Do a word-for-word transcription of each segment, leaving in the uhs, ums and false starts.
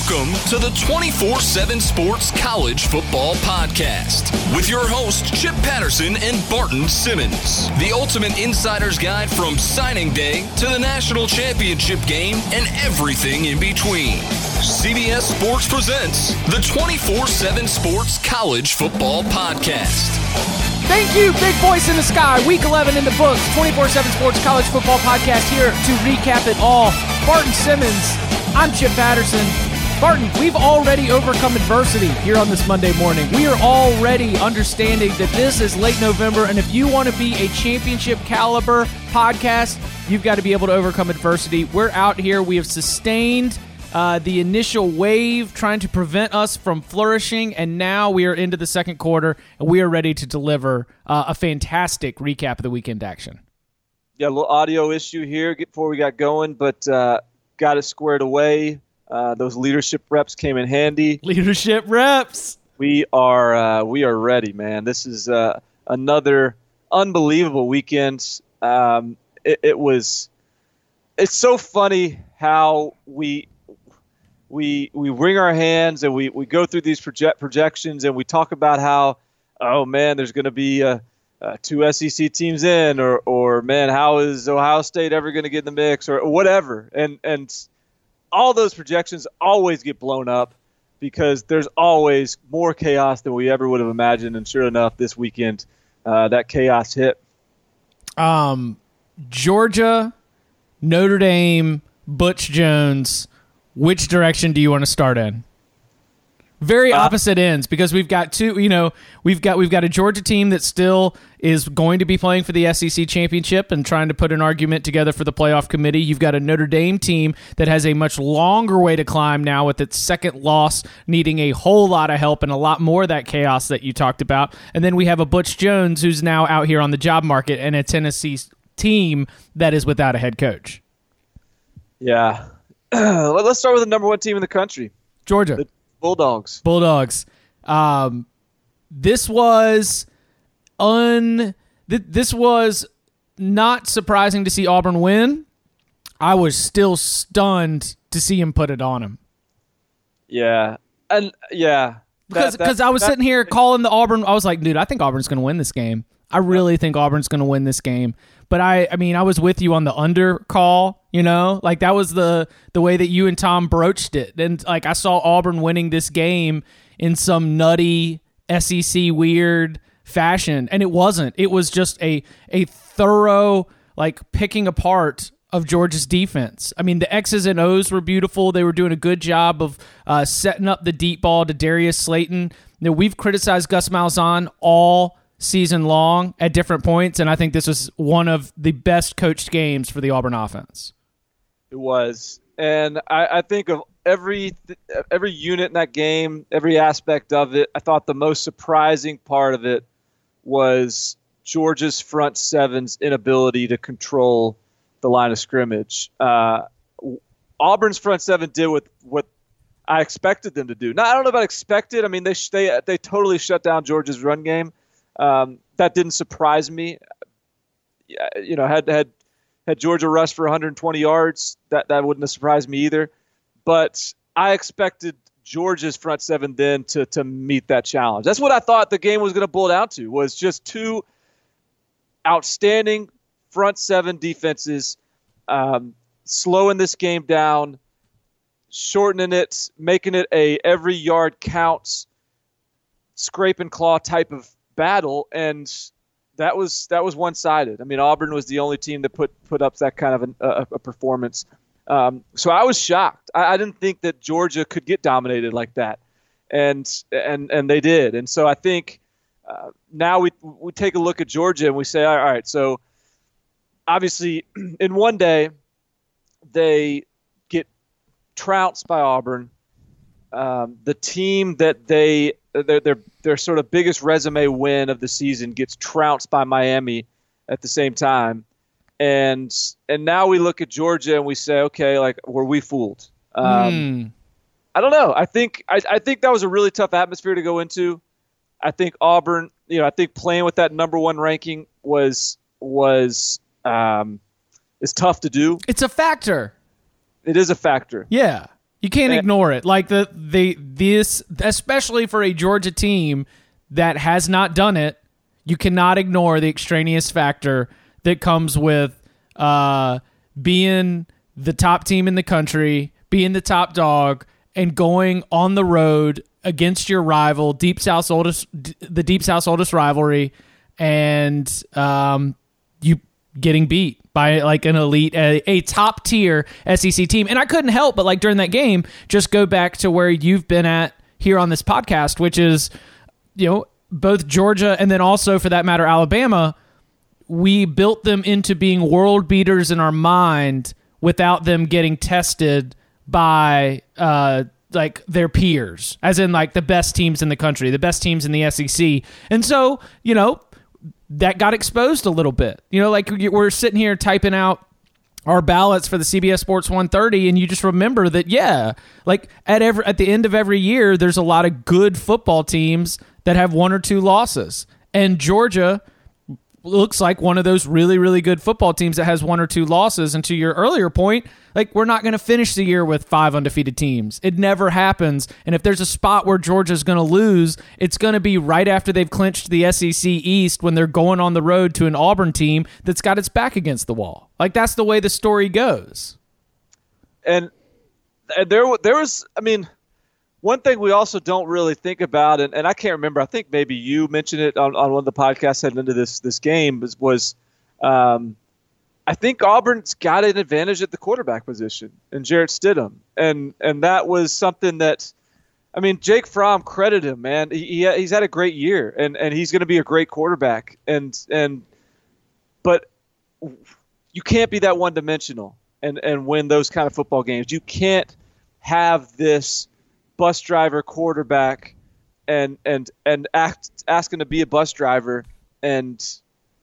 Welcome to the twenty-four seven Sports College Football Podcast with your hosts Chip Patterson and Barton Simmons. The ultimate insider's guide from signing day to the national championship game and everything in between. C B S Sports presents the twenty-four seven Sports College Football Podcast. Thank you, Big Voice in the Sky. Week eleven in the books. twenty-four seven Sports College Football Podcast here to recap it all. Barton Simmons. I'm Chip Patterson. Barton, we've already overcome adversity here on this Monday morning. We are already understanding that this is late November, and if you want to be a championship caliber podcast, you've got to be able to overcome adversity. We're out here. We have sustained uh, the initial wave trying to prevent us from flourishing, and now we are into the second quarter, and we are ready to deliver uh, a fantastic recap of the weekend action. Yeah, a little audio issue here before we got going, but uh, got it squared away. Uh, those leadership reps came in handy. Leadership reps. We are uh, we are ready, man. This is uh, another unbelievable weekend. Um, it, it was. It's so funny how we we we wring our hands and we, we go through these project projections and we talk about how, oh man, there's going to be uh, uh, two S E C teams in, or or man, how is Ohio State ever going to get in the mix, or whatever, and and. all those projections always get blown up because there's always more chaos than we ever would have imagined. And sure enough, this weekend, uh, that chaos hit. Um, Georgia, Notre Dame, Butch Jones. Which direction do you want to start in? Very opposite uh, ends, because we've got two, you know, we've got we've got a Georgia team that still is going to be playing for the S E C championship and trying to put an argument together for the playoff committee. You've got a Notre Dame team that has a much longer way to climb now with its second loss, needing a whole lot of help and a lot more of that chaos that you talked about. And then we have a Butch Jones who's now out here on the job market, and a Tennessee team that is without a head coach. Yeah. Let's start with the number one team in the country. Georgia. The Bulldogs. Bulldogs. Um, this was un. Th- this was not surprising to see Auburn win. I was still stunned to see him put it on him. Yeah, and yeah, because because I was that, sitting here calling the Auburn. I was like, dude, I think Auburn's going to win this game. I really think Auburn's going to win this game. But I, I mean, I was with you on the under call, you know, like that was the, the way that you and Tom broached it. And like I saw Auburn winning this game in some nutty S E C weird fashion. And it wasn't. It was just a, a thorough, like picking apart of Georgia's defense. I mean, the X's and O's were beautiful. They were doing a good job of uh, setting up the deep ball to Darius Slayton. You know, we've criticized Gus Malzahn all season long at different points, and I think this was one of the best coached games for the Auburn offense. It was, and I, I think of every every unit in that game, every aspect of it, I thought the most surprising part of it was Georgia's front seven's inability to control the line of scrimmage. Uh, Auburn's front seven did what what I expected them to do. Now, I don't know about expected. I mean, they they they totally shut down Georgia's run game. Um, that didn't surprise me. You know, had had had Georgia rush for one hundred twenty yards, that, that wouldn't have surprised me either. But I expected Georgia's front seven then to to meet that challenge. That's what I thought the game was going to boil down to, was just two outstanding front seven defenses, um, slowing this game down, shortening it, making it a every yard counts, scrape and claw type of battle, and that was that was one-sided. I mean, Auburn was the only team that put put up that kind of an, a, a performance. Um, so I was shocked. I, I didn't think that Georgia could get dominated like that, and and and they did. And so I think uh, now we we take a look at Georgia and we say, all right, so obviously in one day they get trounced by Auburn. Um, the team that they their, their their sort of biggest resume win of the season gets trounced by Miami at the same time, and and now we look at Georgia and we say, okay, like, were we fooled? Um, mm. I don't know. I think I, I think that was a really tough atmosphere to go into. I think Auburn, you know, I think playing with that number one ranking was was um, is tough to do. It's a factor. It is a factor. Yeah. You can't ignore it. Like the the this, especially for a Georgia team that has not done it, you cannot ignore the extraneous factor that comes with uh, being the top team in the country, being the top dog, and going on the road against your rival, Deep South's oldest, the Deep South's oldest rivalry, and um, you getting beat by like an elite, a, a top tier S E C team. And I couldn't help but like during that game, just go back to where you've been at here on this podcast, which is, you know, both Georgia and then also for that matter, Alabama, we built them into being world beaters in our mind without them getting tested by uh, like their peers, as in like the best teams in the country, the best teams in the S E C. And so, you know, that got exposed a little bit. You know, like we're sitting here typing out our ballots for the C B S Sports one thirty, and you just remember that, yeah, like at every at the end of every year, there's a lot of good football teams that have one or two losses. And Georgia looks like one of those really, really good football teams that has one or two losses. And to your earlier point, like we're not going to finish the year with five undefeated teams. It never happens. And if there's a spot where Georgia's going to lose, it's going to be right after they've clinched the S E C East when they're going on the road to an Auburn team that's got its back against the wall. Like that's the way the story goes. And, and there, there was, I mean, one thing we also don't really think about, and, and I can't remember, I think maybe you mentioned it on, on one of the podcasts heading into this this game, was, was um, I think Auburn's got an advantage at the quarterback position in Jarrett Stidham. And and that was something that, I mean, Jake Fromm, credit him, man. He, he He's had a great year, and, and he's going to be a great quarterback. And and But you can't be that one-dimensional and, and win those kind of football games. You can't have this bus driver quarterback and and and act asking to be a bus driver and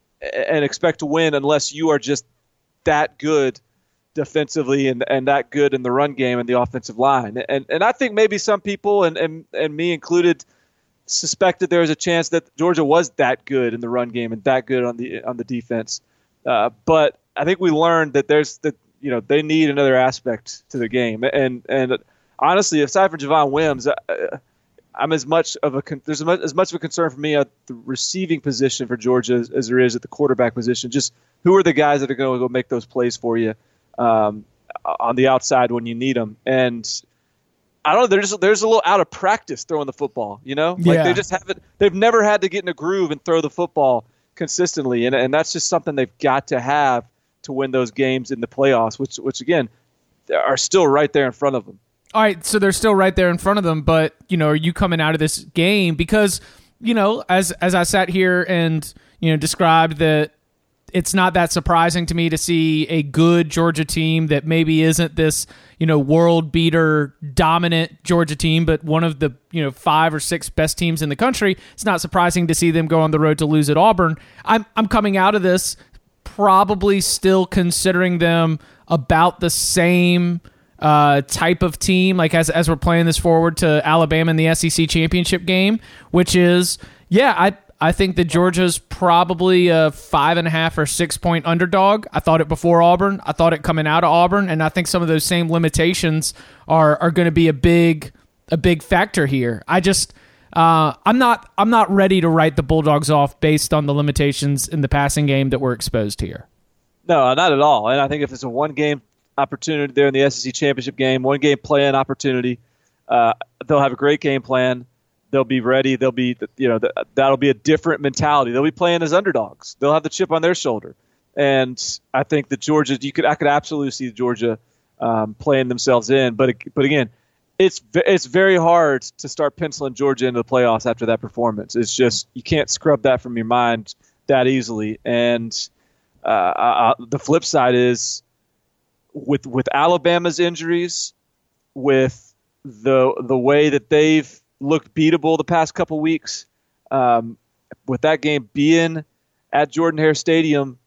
and expect to win unless you are just that good defensively and, and that good in the run game and the offensive line. And and I think maybe some people and, and, and me included suspected there was a chance that Georgia was that good in the run game and that good on the on the defense. Uh, but I think we learned that there's that you know they need another aspect to the game. And and honestly, aside from Javon Wims, uh, I'm as much of a con- there's as much, as much of a concern for me at the receiving position for Georgia as, as there is at the quarterback position. Just who are the guys that are going to go make those plays for you um, on the outside when you need them? And I don't know, they're just there's a little out of practice throwing the football. You know, like yeah. they just haven't. They've never had to get in a groove and throw the football consistently, and and that's just something they've got to have to win those games in the playoffs, which which again are still right there in front of them. All right, so they're still right there in front of them, but, you know, are you coming out of this game? Because, you know, as as I sat here and, you know, described that it's not that surprising to me to see a good Georgia team that maybe isn't this, you know, world beater dominant Georgia team, but one of the, you know, five or six best teams in the country. It's not surprising to see them go on the road to lose at Auburn. I'm I'm coming out of this probably still considering them about the same uh, type of team, like as as we're playing this forward to Alabama in the S E C championship game, which is, yeah, I I think that Georgia's probably a five and a half or six point underdog. I thought it before Auburn. I thought it coming out of Auburn, and I think some of those same limitations are are going to be a big a big factor here. I just uh, I'm not I'm not ready to write the Bulldogs off based on the limitations in the passing game that were exposed here. No, not at all. And I think if it's a one game opportunity there in the S E C championship game, one game play-in opportunity, uh, they'll have a great game plan. They'll be ready. They'll be, you know, that'll be a different mentality. They'll be playing as underdogs. They'll have the chip on their shoulder. And I think that Georgia, you could, I could absolutely see Georgia um, playing themselves in. But but again, it's it's very hard to start penciling Georgia into the playoffs after that performance. It's just you can't scrub that from your mind that easily. And uh, uh, the flip side is, with with Alabama's injuries, with the the way that they've looked beatable the past couple weeks, um, with that game being at Jordan-Hare Stadium,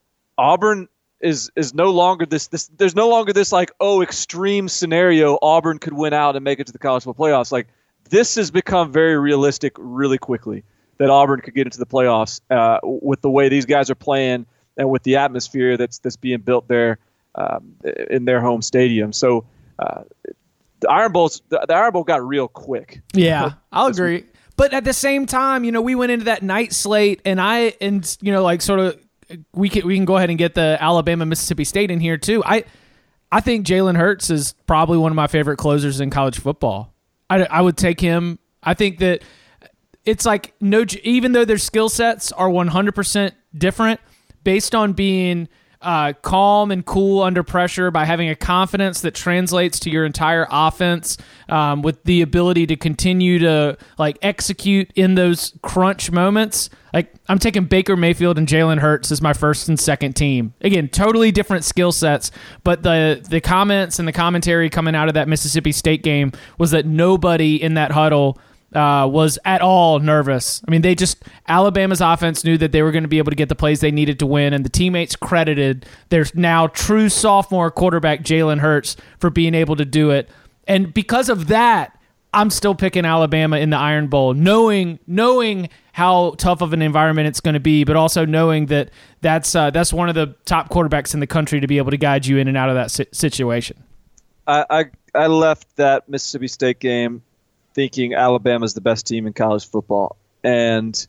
Auburn is is no longer this this. There's no longer this like oh extreme scenario Auburn could win out and make it to the college football playoffs. Like this has become very realistic really quickly that Auburn could get into the playoffs uh, with the way these guys are playing and with the atmosphere that's that's being built there. Um, in their home stadium. So uh, the Iron Bowl's the, the Iron Bowl got real quick. Yeah, I'll agree. But at the same time, you know, we went into that night slate, and I and you know, like sort of we can we can go ahead and get the Alabama Mississippi State in here too. I I think Jalen Hurts is probably one of my favorite closers in college football. I, I would take him. I think that it's like no, even though their skill sets are one hundred percent different, based on being uh, calm and cool under pressure, by having a confidence that translates to your entire offense, um, with the ability to continue to like execute in those crunch moments. Like I'm taking Baker Mayfield and Jalen Hurts as my first and second team. Again, totally different skill sets, but the the comments and the commentary coming out of that Mississippi State game was that nobody in that huddle Uh, was at all nervous. I mean, they just Alabama's offense knew that they were going to be able to get the plays they needed to win, and the teammates credited their now true sophomore quarterback Jalen Hurts for being able to do it. And because of that, I'm still picking Alabama in the Iron Bowl, knowing knowing how tough of an environment it's going to be, but also knowing that that's uh, that's one of the top quarterbacks in the country to be able to guide you in and out of that si- situation. I, I I left that Mississippi State game thinking Alabama's the best team in college football. And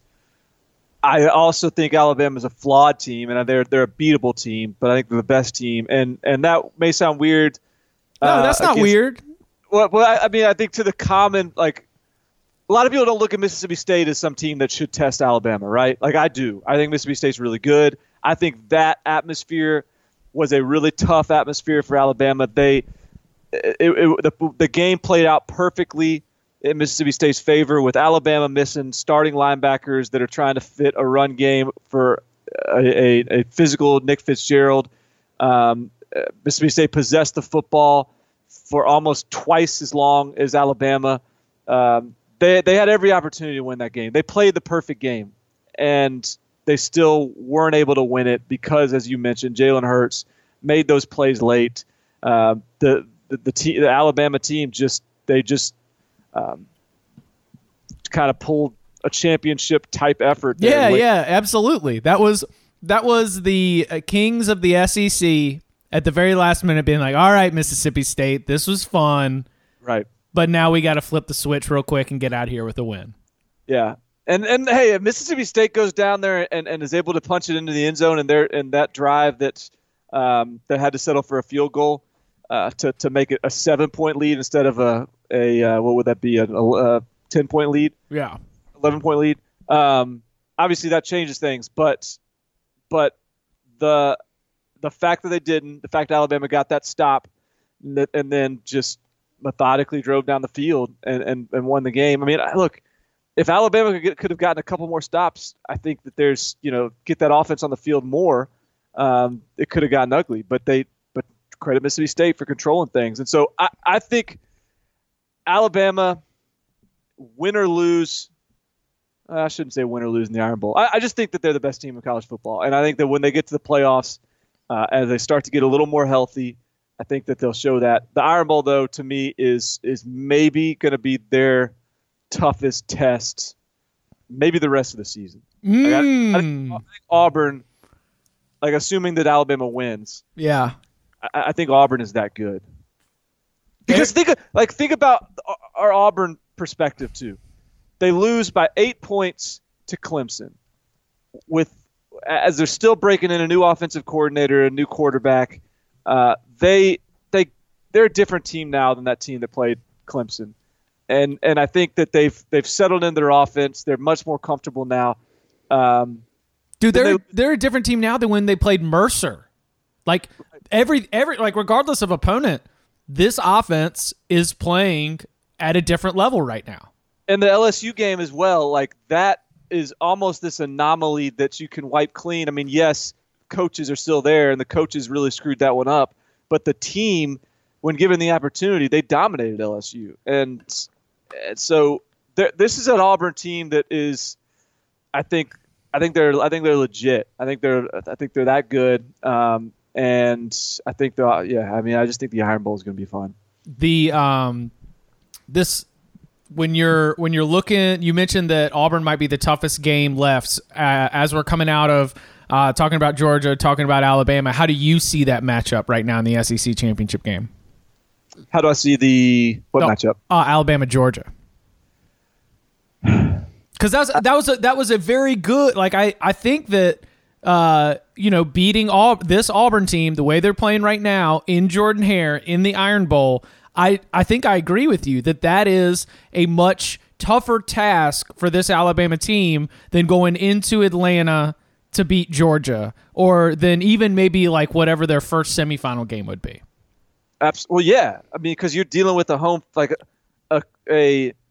I also think Alabama's a flawed team, and they're they're a beatable team, but I think they're the best team. And and that may sound weird. No, uh, that's not against, weird. Well, well I, I mean, I think to the common, like, a lot of people don't look at Mississippi State as some team that should test Alabama, right? Like I do. I think Mississippi State's really good. I think that atmosphere was a really tough atmosphere for Alabama. They it, it, the, the game played out perfectly in Mississippi State's favor, with Alabama missing starting linebackers that are trying to fit a run game for a, a, a physical Nick Fitzgerald. Um, Mississippi State possessed the football for almost twice as long as Alabama. Um, they they had every opportunity to win that game. They played the perfect game, and they still weren't able to win it because, as you mentioned, Jalen Hurts made those plays late. Uh, the the the, te- the Alabama team just they just Um, kind of pulled a championship type effort. There. Yeah, like, yeah, absolutely. That was that was the uh, Kings of the S E C at the very last minute being like, all right, Mississippi State, this was fun. Right. But now we got to flip the switch real quick and get out of here with a win. Yeah. And, and hey, if Mississippi State goes down there and, and is able to punch it into the end zone, and there and that drive that um, that had to settle for a field goal uh, to, to make it a seven-point lead instead of a A uh, what would that be? A, a, a ten point lead? Yeah, eleven point lead. Um, obviously, that changes things, but but the the fact that they didn't, the fact that Alabama got that stop, and then just methodically drove down the field and, and, and won the game. I mean, look, if Alabama could, get, could have gotten a couple more stops, I think that there's you know get that offense on the field more. Um, it could have gotten ugly, but they but credit Mississippi State for controlling things, and so I, I think. Alabama, win or lose, I shouldn't say win or lose in the Iron Bowl. I, I just think that they're the best team in college football. And I think that when they get to the playoffs, uh, as they start to get a little more healthy, I think that they'll show that. The Iron Bowl, though, to me, is is maybe going to be their toughest test, maybe the rest of the season. Mm. Like I, I, think, I think Auburn, like assuming that Alabama wins, yeah, I, I think Auburn is that good. Because think like think about our Auburn perspective too. They lose by eight points to Clemson, with as they're still breaking in a new offensive coordinator, a new quarterback. Uh, they they they're a different team now than that team that played Clemson, and and I think that they've they've settled in their offense. They're much more comfortable now. Um, Dude, they're they, they're a different team now than when they played Mercer. Like every every like regardless of opponent. This offense is playing at a different level right now. And the L S U game as well, like that is almost this anomaly that you can wipe clean. I mean, yes, coaches are still there, and the coaches really screwed that one up. But the team, when given the opportunity, they dominated L S U. And, and so this is an Auburn team that is, I think, I think they're, I think they're legit. I think they're, I think they're that good. Um, And I think the yeah, I mean, I just think the Iron Bowl is going to be fun. The um, this when you're when you're looking, you mentioned that Auburn might be the toughest game left. Uh, as we're coming out of uh, talking about Georgia, talking about Alabama, how do you see that matchup right now in the S E C championship game? How do I see the what no, matchup? Uh, Alabama, Georgia. Because that was that was a, that was a very good. Like I, I think that uh, you know beating all this Auburn team the way they're playing right now in Jordan Hare in the Iron Bowl. I, I think I agree with you that that is a much tougher task for this Alabama team than going into Atlanta to beat Georgia, or than even maybe like whatever their first semifinal game would be. Absolutely. Well, yeah. I mean, because you're dealing with a home like a a, a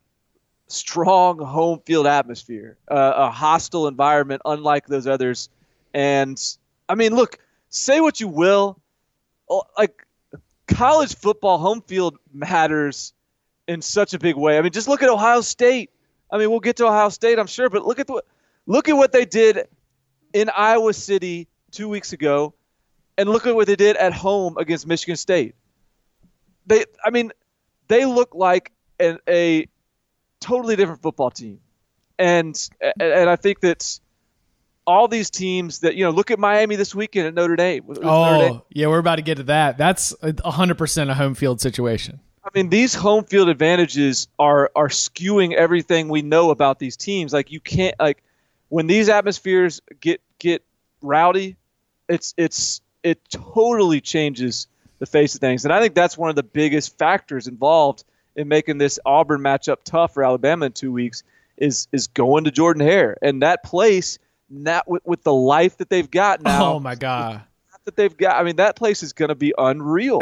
strong home field atmosphere, uh, a hostile environment, unlike those others. And I mean, look, say what you will, like college football home field matters in such a big way. I mean, just look at Ohio State. I mean, we'll get to Ohio State, I'm sure, but look at the, look at what they did in Iowa City two weeks ago, and look at what they did at home against Michigan State. They, I mean, they look like an, a totally different football team, and and I think that all these teams that you know, look at Miami this weekend at Notre Dame. Oh, Notre Dame. Yeah, we're about to get to that. That's a hundred percent a home field situation. I mean, these home field advantages are are skewing everything we know about these teams. Like you can't like when these atmospheres get get rowdy, it's it's it totally changes the face of things. And I think that's one of the biggest factors involved in making this Auburn matchup tough for Alabama in two weeks is is going to Jordan Hare. And that place, not with, with the life that they've got now. Oh my God. That they've got. I mean, that place is going to be unreal.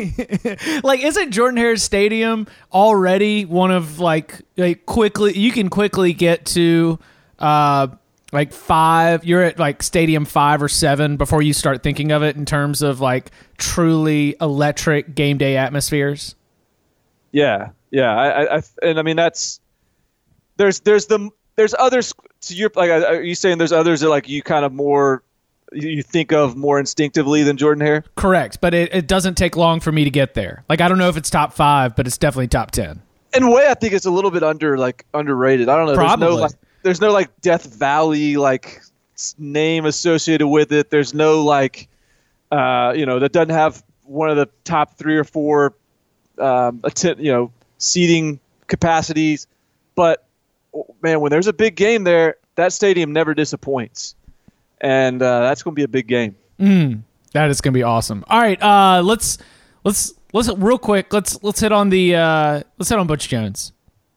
Like, isn't Jordan Hare Stadium already one of like like quickly? You can quickly get to uh like five. You're at like stadium five or seven before you start thinking of it in terms of like truly electric game day atmospheres. Yeah, yeah. I, I and I mean that's there's there's the there's others. To your like, are you saying there's others that like you kind of more. You think of more instinctively than Jordan Hare? Correct, but it, it doesn't take long for me to get there. Like, I don't know if it's top five, but it's definitely top ten. In a way, I think it's a little bit under like underrated. I don't know. Probably. There's no like, there's no like Death Valley like name associated with it. There's no like, uh, you know, that doesn't have one of the top three or four, um, att- you know, seating capacities. But man, when there's a big game there, that stadium never disappoints. And uh, that's going to be a big game. Mm, that is going to be awesome. All right, uh, let's let's let's real quick. Let's let's hit on the uh, let's hit on Butch Jones.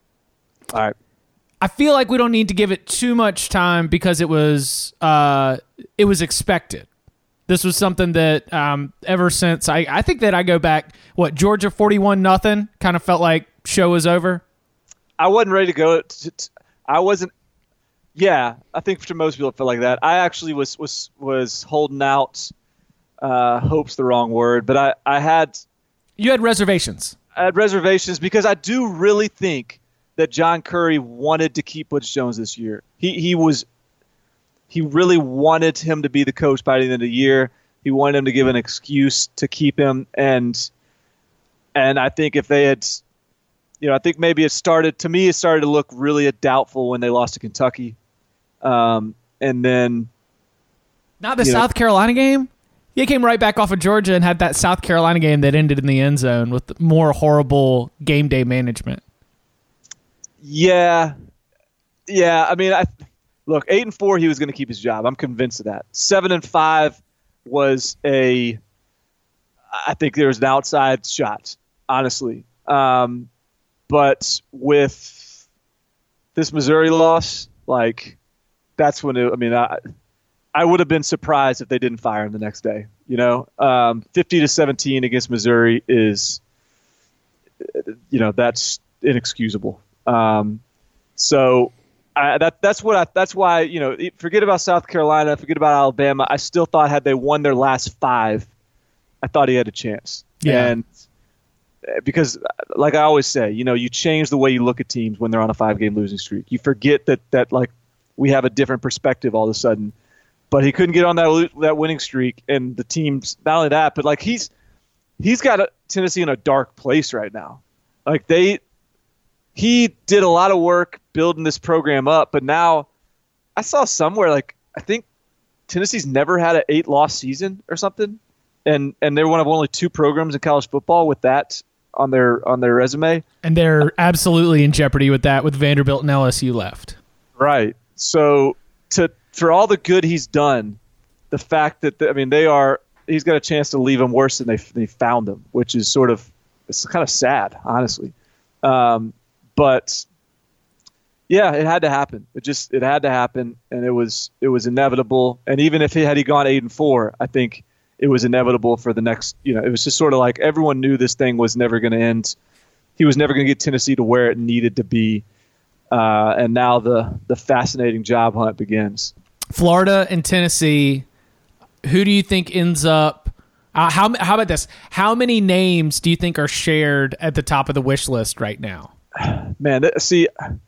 All right. I feel like we don't need to give it too much time because it was uh, it was expected. This was something that um, ever since I I think that I go back what Georgia forty-one nothing kind of felt like show was over. I wasn't ready to go. To, to, I wasn't. Yeah, I think for most people it felt like that. I actually was was was holding out. Uh, hope's the wrong word, but I, I had you had reservations. I had reservations because I do really think that John Currie wanted to keep Butch Jones this year. He he was he really wanted him to be the coach by the end of the year. He wanted him to give an excuse to keep him, and and I think if they had, you know, I think maybe it started to me. It started to look really doubtful when they lost to Kentucky. Um, and then not the South know. Carolina game. He came right back off of Georgia and had that South Carolina game that ended in the end zone with more horrible game day management. Yeah, yeah. I mean, I look eight and four. He was going to keep his job. I'm convinced of that. Seven and five was a. I think there was an outside shot, honestly. Um, but with this Missouri loss, like. That's when it, I mean, I, I would have been surprised if they didn't fire him the next day. You know, um, fifty to seventeen against Missouri is, you know, that's inexcusable. Um, so I, that that's what I, that's why you know, forget about South Carolina, forget about Alabama. I still thought had they won their last five, I thought he had a chance. Yeah. And because, like I always say, you know, you change the way you look at teams when they're on a five-game losing streak. You forget that that like. We have a different perspective all of a sudden, but he couldn't get on that that winning streak, and the team's not only that, but like he's he's got a, Tennessee in a dark place right now. Like they, he did a lot of work building this program up, but now I saw somewhere like I think Tennessee's never had an eight loss season or something. and and they're one of only two programs in college football with that on their on their resume. And they're absolutely in jeopardy with that, with Vanderbilt and L S U left. Right. So to for all the good he's done, the fact that the, I mean they are he's got a chance to leave them worse than they they found them, which is sort of it's kind of sad, honestly. Um, but yeah, it had to happen. It just it had to happen, and it was it was inevitable. And even if he had he gone eight and four, I think it was inevitable for the next. You know, it was just sort of like everyone knew this thing was never going to end. He was never going to get Tennessee to where it needed to be, uh, and now the the fascinating job hunt begins. Florida and Tennessee. Who do you think ends up? Uh, how how about this? How many names do you think are shared at the top of the wish list right now? Man, th- see,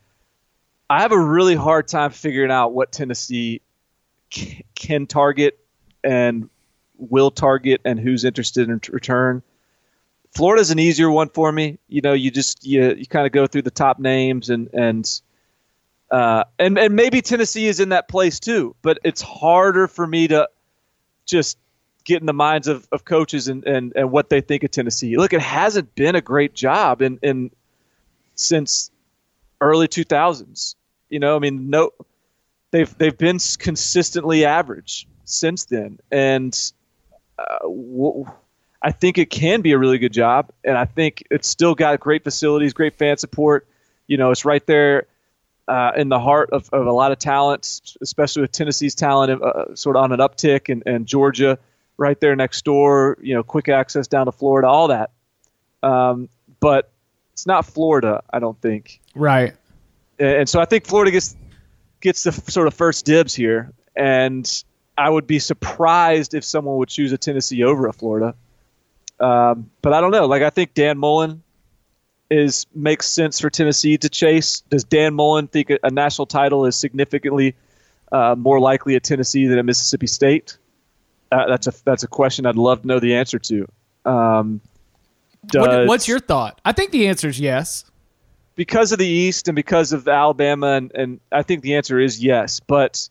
I have a really hard time figuring out what Tennessee c- can target and will target, and who's interested in t- return. Florida's an easier one for me. You know, you just you you kind of go through the top names, and and uh, and and maybe Tennessee is in that place too. But it's harder for me to just get in the minds of, of coaches and, and, and what they think of Tennessee. Look, it hasn't been a great job in, in since early two thousands. You know, I mean, no, they've they've been consistently average since then, and uh, w- I think it can be a really good job, and I think it's still got great facilities, great fan support. You know, it's right there uh, in the heart of, of a lot of talent, especially with Tennessee's talent uh, sort of on an uptick, and, and Georgia right there next door, you know, quick access down to Florida, all that. Um, but it's not Florida, I don't think. Right. And, and so I think Florida gets gets the f- sort of first dibs here. And I would be surprised if someone would choose a Tennessee over a Florida. Um, but I don't know. Like, I think Dan Mullen is makes sense for Tennessee to chase. Does Dan Mullen think a, a national title is significantly uh, more likely at Tennessee than at Mississippi State? Uh, that's a that's a question I'd love to know the answer to. Um, does, what, what's your thought? I think the answer is yes. Because of the East and because of Alabama, and, and I think the answer is yes. But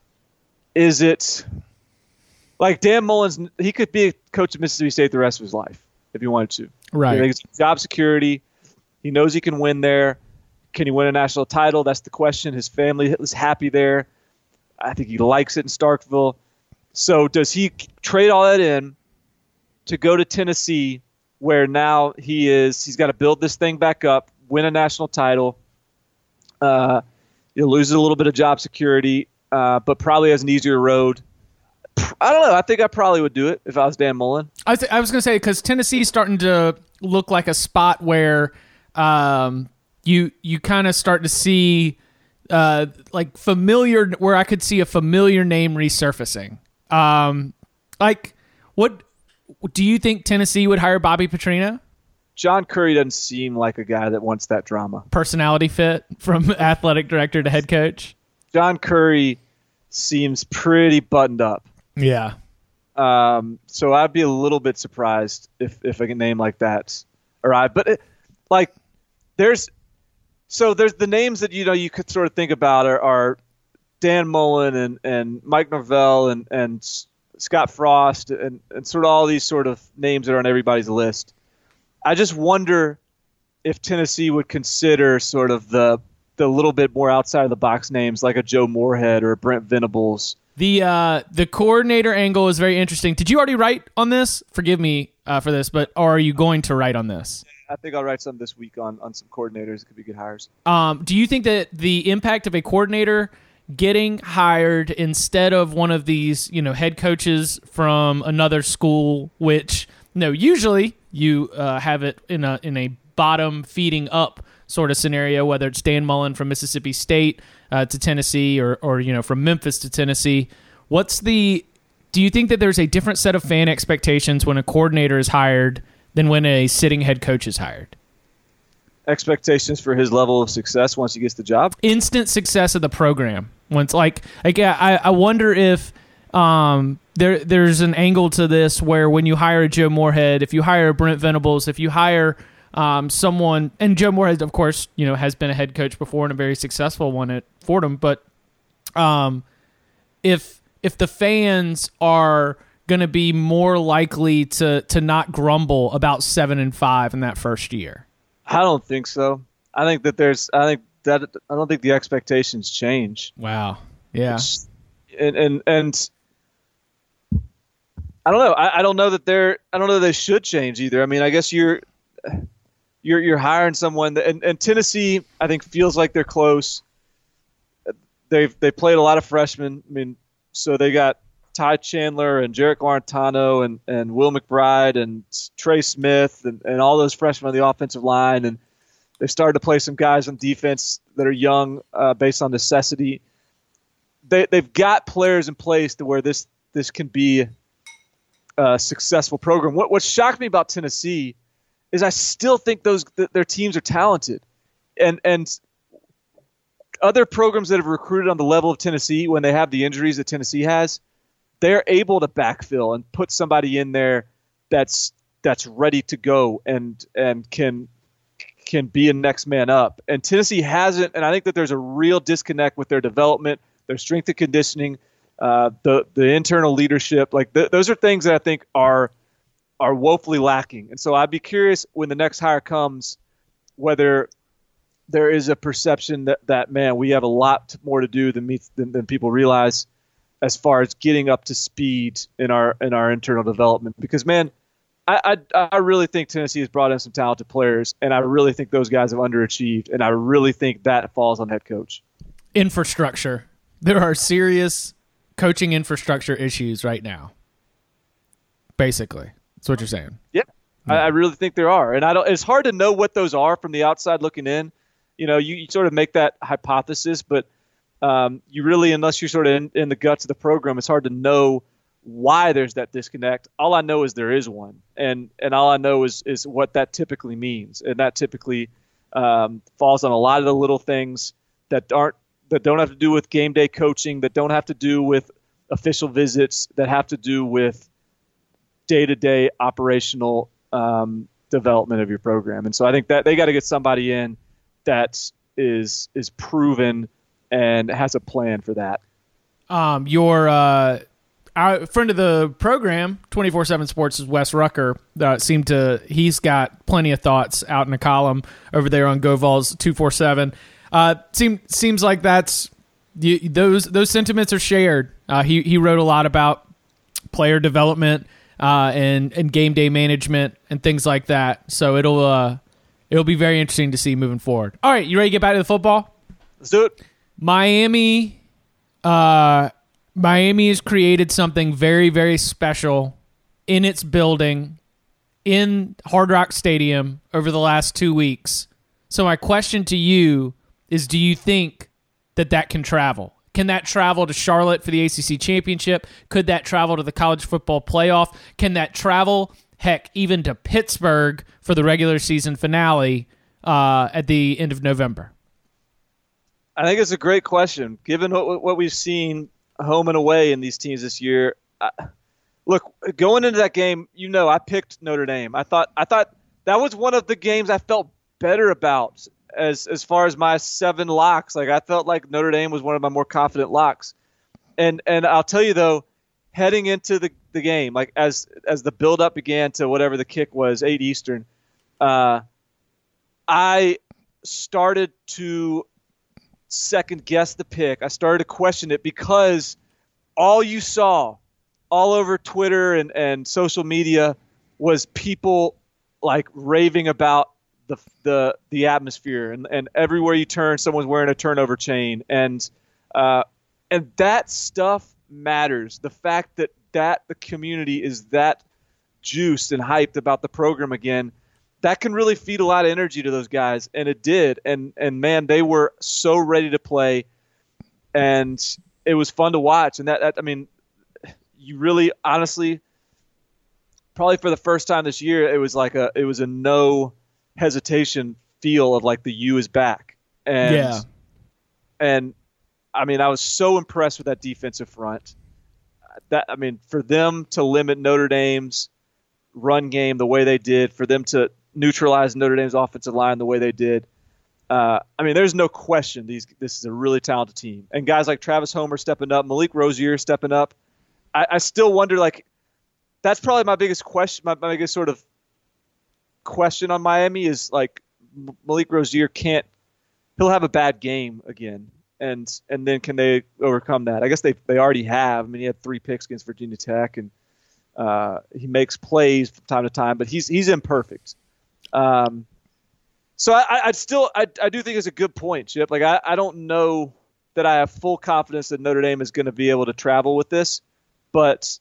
is it like Dan Mullen's? He could be a coach at Mississippi State the rest of his life if he wanted to. Right. You know, job security. He knows he can win there. Can he win a national title? That's the question. His family is happy there. I think he likes it in Starkville. So does he trade all that in to go to Tennessee, where now he is, he's got to build this thing back up, win a national title, uh, you know, loses a little bit of job security, uh, but probably has an easier road. I don't know. I think I probably would do it if I was Dan Mullen. I, th- I was going to say, because Tennessee's starting to look like a spot where um, you you kind of start to see uh, like familiar, where I could see a familiar name resurfacing. Um, like, what do you think Tennessee would hire Bobby Petrino? John Currie doesn't seem like a guy that wants that drama. Personality fit from athletic director to head coach. John Currie seems pretty buttoned up. Yeah. Um, so I'd be a little bit surprised if, if a name like that arrived. But it, like, there's so there's the names that you know you could sort of think about are, are Dan Mullen and, and Mike Norvell and, and Scott Frost and, and sort of all these sort of names that are on everybody's list. I just wonder if Tennessee would consider sort of the the little bit more outside of the box names like a Joe Moorhead or a Brent Venables. The uh, the coordinator angle is very interesting. Did you already write on this? Forgive me uh, for this, but or are you going to write on this? I think I'll write some this week on, on some coordinators that could be good hires. Um, do you think that the impact of a coordinator getting hired instead of one of these, you know, head coaches from another school, which no, usually you uh, have it in a in a bottom feeding up sort of scenario, whether it's Dan Mullen from Mississippi State uh, to Tennessee, or or you know from Memphis to Tennessee. What's the? Do you think that there's a different set of fan expectations when a coordinator is hired than when a sitting head coach is hired? Expectations for his level of success once he gets the job? Instant success of the program. Once, like, like I, I wonder if um, there there's an angle to this where when you hire a Joe Moorhead, if you hire a Brent Venables, if you hire um, someone, and Joe Moorhead, of course, you know, has been a head coach before and a very successful one at Fordham, but um, if if the fans are going to be more likely to to not grumble about seven and five in that first year? I don't think so. I think that there's. I think that I don't think the expectations change. Wow. Yeah. It's, and and and I don't know. I, I don't know that they're. I don't know that they should change either. I mean, I guess you're you're you're hiring someone that, and, and Tennessee, I think, feels like they're close. They've they played a lot of freshmen. I mean, so they got Ty Chandler and Jarrett Guarantano and, and Will McBride and Trey Smith and, and all those freshmen on the offensive line. And they started to play some guys on defense that are young uh, based on necessity. They, they've got players in place to where this this can be a successful program. What what shocked me about Tennessee is I still think those th- their teams are talented. And and other programs that have recruited on the level of Tennessee, when they have the injuries that Tennessee has, they're able to backfill and put somebody in there that's that's ready to go and and can can be a next man up. And Tennessee hasn't, and I think that there's a real disconnect with their development, their strength and conditioning, uh, the the internal leadership. Like th- those are things that I think are are woefully lacking. And so I'd be curious when the next hire comes whether there is a perception that, that man, we have a lot more to do than, meets, than than people realize as far as getting up to speed in our in our internal development. Because, man, I, I I really think Tennessee has brought in some talented players, and I really think those guys have underachieved, and I really think that falls on head coach. Infrastructure. There are serious coaching infrastructure issues right now. Basically, that's what you're saying. Yeah, yeah. I, I really think there are, and I don't. It's hard to know what those are from the outside looking in. You know, you, you sort of make that hypothesis, but um, you really, unless you're sort of in, in the guts of the program, it's hard to know why there's that disconnect. All I know is there is one, and and all I know is is what that typically means, and that typically um, falls on a lot of the little things that aren't that don't have to do with game day coaching, that don't have to do with official visits, that have to do with day to day operational um, development of your program. And so I think that they got to get somebody in that is is proven and has a plan for that. Um, your uh, our friend of the program, twenty-four seven Sports, is Wes Rucker. Uh, seemed to he's got plenty of thoughts out in a column over there on GoVols two forty-seven. Uh, seem, seems like that's you, those those sentiments are shared. Uh, he he wrote a lot about player development uh, and and game day management and things like that. So it'll uh, it'll be very interesting to see moving forward. All right, you ready to get back to the football? Let's do it. Miami, uh, Miami has created something very very special in its building in Hard Rock Stadium over the last two weeks. So my question to you is, do you think that that can travel? Can that travel to Charlotte for the A C C Championship? Could that travel to the College Football Playoff? Can that travel, heck, even to Pittsburgh for the regular season finale uh, at the end of November? I think it's a great question. Given what, what we've seen home and away in these teams this year, I, look, going into that game, you know, I picked Notre Dame. I thought I thought that was one of the games I felt better about as as far as my seven locks. Like I felt like Notre Dame was one of my more confident locks. And and I'll tell you though, heading into the, the game, like as as the build up began to whatever the kick was, eight Eastern, uh, I started to second guess the pick. I started to question it because all you saw all over Twitter and, and social media was people like raving about the the the atmosphere, and, and everywhere you turn, someone's wearing a turnover chain, and uh, and that stuff matters. The fact that that the community is that juiced and hyped about the program again, that can really feed a lot of energy to those guys, and it did. And and man, they were so ready to play, and it was fun to watch. And that, that I mean, you really honestly, probably for the first time this year, it was like a it was a no hesitation feel of like the U is back. And yeah. And I mean, I was so impressed with that defensive front. That I mean, for them to limit Notre Dame's run game the way they did, for them to neutralize Notre Dame's offensive line the way they did, uh, I mean, there's no question these this is a really talented team. And guys like Travis Homer stepping up, Malik Rozier stepping up. I, I still wonder, like, that's probably my biggest question. My, my biggest sort of question on Miami is like Malik Rozier can't. He'll have a bad game again, and and then can they overcome that? I guess they they already have. I mean, he had three picks against Virginia Tech, and uh, he makes plays from time to time, but he's he's imperfect. Um, so I, I'd still I I do think it's a good point, Chip. Like I, I don't know that I have full confidence that Notre Dame is going to be able to travel with this, but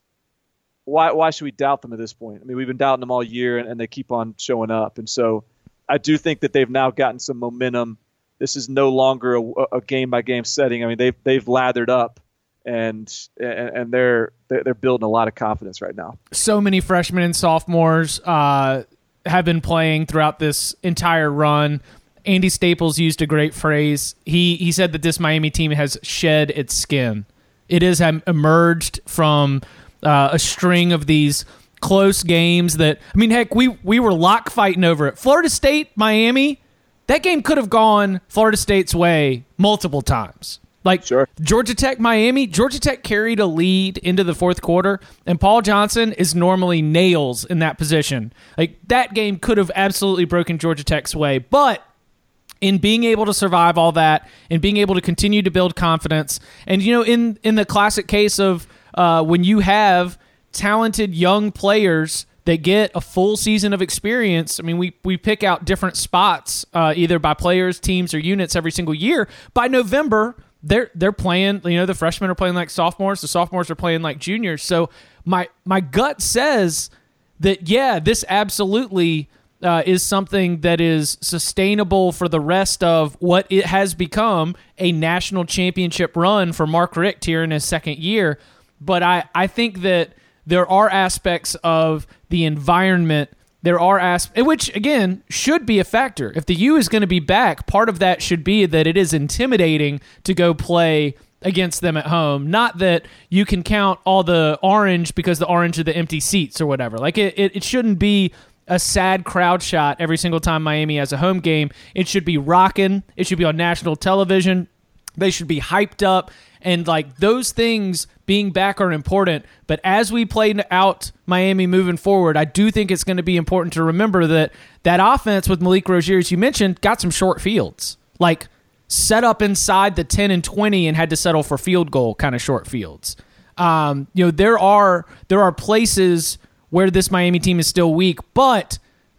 why why should we doubt them at this point? I mean, we've been doubting them all year, and, and they keep on showing up, and so I do think that they've now gotten some momentum. This is no longer a, a game-by-game setting. I mean, they've they've lathered up, and and, and they're they're building a lot of confidence right now. So many freshmen and sophomores uh, have been playing throughout this entire run. Andy Staples used a great phrase. He he said that this Miami team has shed its skin. It has emerged from uh, a string of these close games that, I mean, heck, we we were lock fighting over it. Florida State, Miami. That game could have gone Florida State's way multiple times. Like sure. Georgia Tech, Miami, Georgia Tech carried a lead into the fourth quarter, and Paul Johnson is normally nails in that position. Like that game could have absolutely broken Georgia Tech's way, but in being able to survive all that and being able to continue to build confidence, and you know, in in the classic case of uh, when you have talented young players that get a full season of experience. I mean, we we pick out different spots, uh, either by players, teams, or units every single year. By November, they're they're playing. You know, the freshmen are playing like sophomores. The sophomores are playing like juniors. So my my gut says that yeah, this absolutely uh, is something that is sustainable for the rest of what it has become a national championship run for Mark Richt here in his second year. But I I think that there are aspects of the environment, there are aspects, which, again, should be a factor. If the U is going to be back, part of that should be that it is intimidating to go play against them at home. Not that you can count all the orange because the orange are the empty seats or whatever. Like, it, it, it shouldn't be a sad crowd shot every single time Miami has a home game. It should be rocking. It should be on national television. They should be hyped up. And, like, those things being back are important. But as we play out Miami moving forward, I do think it's going to be important to remember that that offense with Malik Rozier, as you mentioned, got some short fields. Like, set up inside the ten and twenty and had to settle for field goal kind of short fields. Um, you know, there are there are places where this Miami team is still weak, but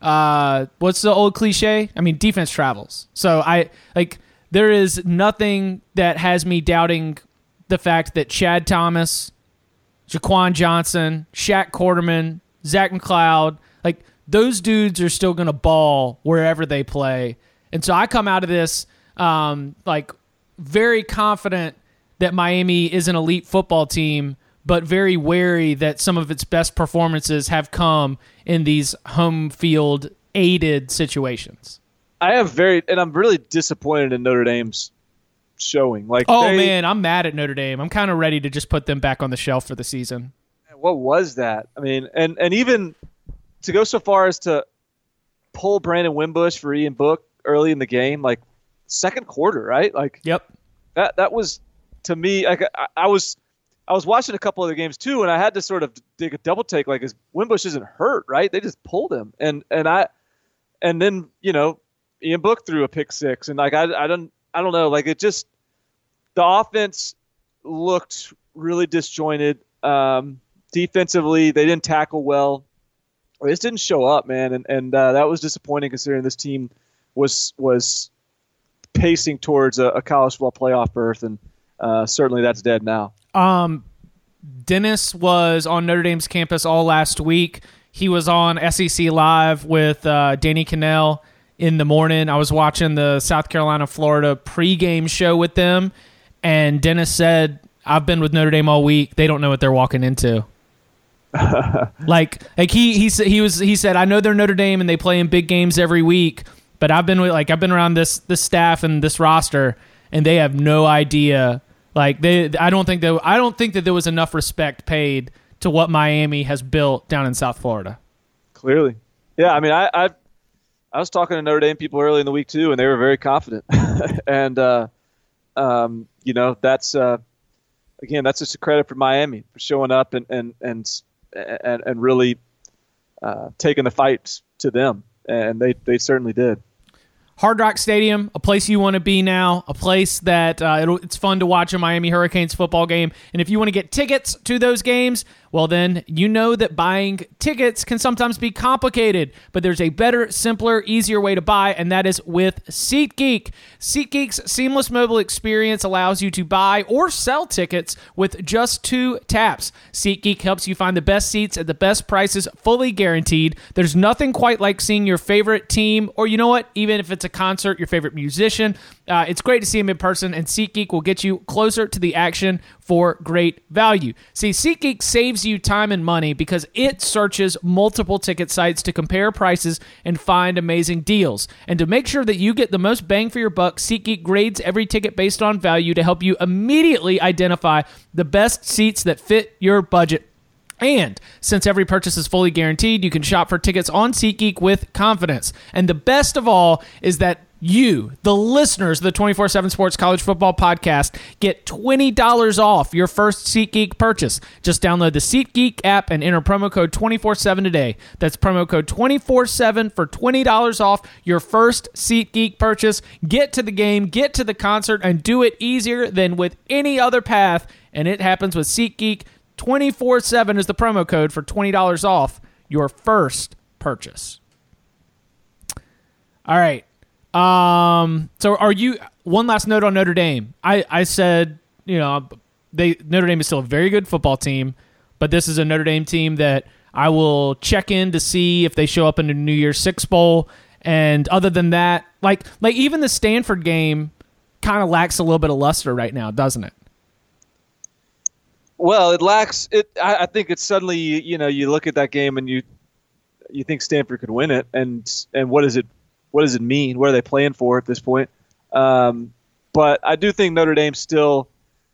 uh, what's the old cliche? I mean, defense travels. So, I like there is nothing that has me doubting the fact that Chad Thomas, Jaquan Johnson, Shaq Quarterman, Zach McCloud, like those dudes are still going to ball wherever they play. And so I come out of this um, like very confident that Miami is an elite football team, but very wary that some of its best performances have come in these home field aided situations. I have very, and I'm really disappointed in Notre Dame's showing. Like, oh they, man, I'm mad at Notre Dame. I'm kind of ready to just put them back on the shelf for the season. What was that? I mean, and and even to go so far as to pull Brandon Wimbush for Ian Book early in the game, like second quarter, right? Like, yep. That that was to me. Like, I, I was I was watching a couple other games too, and I had to sort of dig a double take. Like, his Wimbush isn't hurt, right? They just pulled him, and and I and then you know Ian Book threw a pick six, and like I I don't I don't know. Like, it just the offense looked really disjointed. Um, defensively, they didn't tackle well. They just didn't show up, man, and and uh, that was disappointing considering this team was was pacing towards a, a college football playoff berth, and uh, certainly that's dead now. Um, Dennis was on Notre Dame's campus all last week. He was on S E C Live with uh, Danny Kanell in the morning. I was watching the South Carolina-Florida pregame show with them, and Dennis said, I've been with Notre Dame all week. They don't know what they're walking into. like, like he he said he was he said, I know they're Notre Dame and they play in big games every week, but I've been with like I've been around this this staff and this roster, and they have no idea. Like they, I don't think that I don't think that there was enough respect paid to what Miami has built down in South Florida. Clearly, yeah. I mean, I I, I was talking to Notre Dame people early in the week too, and they were very confident. and uh, um, you know, that's uh, again, that's just a credit for Miami for showing up and and and and, and really uh, taken the fight to them, and they, they certainly did. Hard Rock Stadium, a place you want to be now, a place that uh, it'll, it's fun to watch a Miami Hurricanes football game. And if you want to get tickets to those games, well, then you know that buying tickets can sometimes be complicated, but there's a better, simpler, easier way to buy, and that is with SeatGeek. SeatGeek's seamless mobile experience allows you to buy or sell tickets with just two taps. SeatGeek helps you find the best seats at the best prices, fully guaranteed. There's nothing quite like seeing your favorite team, or you know what, even if it's a concert, your favorite musician. Uh, it's great to see him in person, and SeatGeek will get you closer to the action for great value. See, SeatGeek saves you time and money because it searches multiple ticket sites to compare prices and find amazing deals. And to make sure that you get the most bang for your buck, SeatGeek grades every ticket based on value to help you immediately identify the best seats that fit your budget. And since every purchase is fully guaranteed, you can shop for tickets on SeatGeek with confidence. And the best of all is that you, the listeners of the twenty-four seven Sports College Football Podcast, get twenty dollars off your first SeatGeek purchase. Just download the SeatGeek app and enter promo code twenty-four seven today. That's promo code twenty-four seven for twenty dollars off your first SeatGeek purchase. Get to the game, get to the concert, and do it easier than with any other path. And it happens with SeatGeek. twenty-four seven is the promo code for twenty dollars off your first purchase. All right. Um, so are you, one last note on Notre Dame. I, I said, you know, they, Notre Dame is still a very good football team, but this is a Notre Dame team that I will check in to see if they show up in the New Year's Six Bowl. And other than that, like, like even the Stanford game kind of lacks a little bit of luster right now, doesn't it? Well, it lacks it. I, I think it's suddenly, you know, you look at that game and you, you think Stanford could win it. And, and what is it? What does it mean? What are they playing for at this point? Um, but I do think Notre Dame still,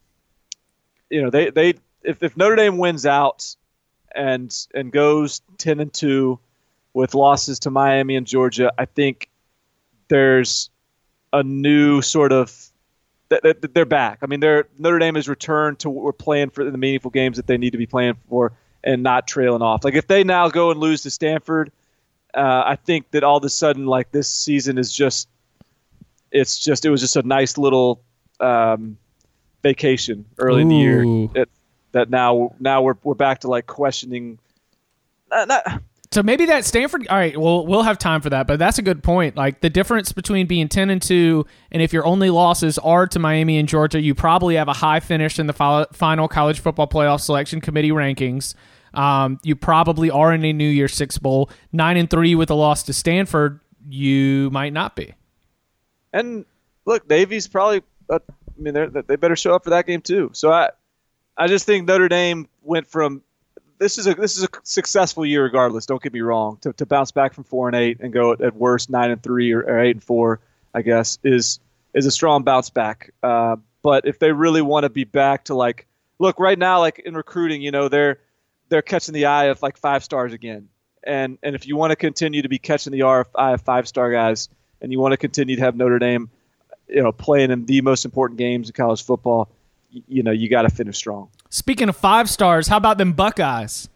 you know, they, they if, if Notre Dame wins out and and goes ten and two with losses to Miami and Georgia, I think there's a new sort of they're back. I mean, they're Notre Dame has returned to what we're playing for the meaningful games that they need to be playing for and not trailing off. Like if they now go and lose to Stanford. Uh, I think that all of a sudden, like this season is just, it's just, it was just a nice little um, vacation early Ooh. in the year. It, that now, now we're we're back to like questioning. Uh, not, so maybe that Stanford. All right, well, we'll have time for that, but that's a good point. Like the difference between being ten and two, and if your only losses are to Miami and Georgia, you probably have a high finish in the final college football playoff selection committee rankings. Um, you probably are in a New Year's Six Bowl. Nine and three with a loss to Stanford, you might not be. And look, Navy's probably. Uh, I mean, they better show up for that game too. So I, I just think Notre Dame went from this is a this is a successful year regardless. Don't get me wrong. To to bounce back from four and eight and go at, at worst nine and three or, or eight and four, I guess is is a strong bounce back. Uh, but if they really want to be back to like, look right now, like in recruiting, you know, they're. they're catching the eye of like five stars again. And and if you want to continue to be catching the eye of five star guys and you want to continue to have Notre Dame, you know, playing in the most important games in college football, you, you know, you got to finish strong. Speaking of five stars, how about them Buckeyes?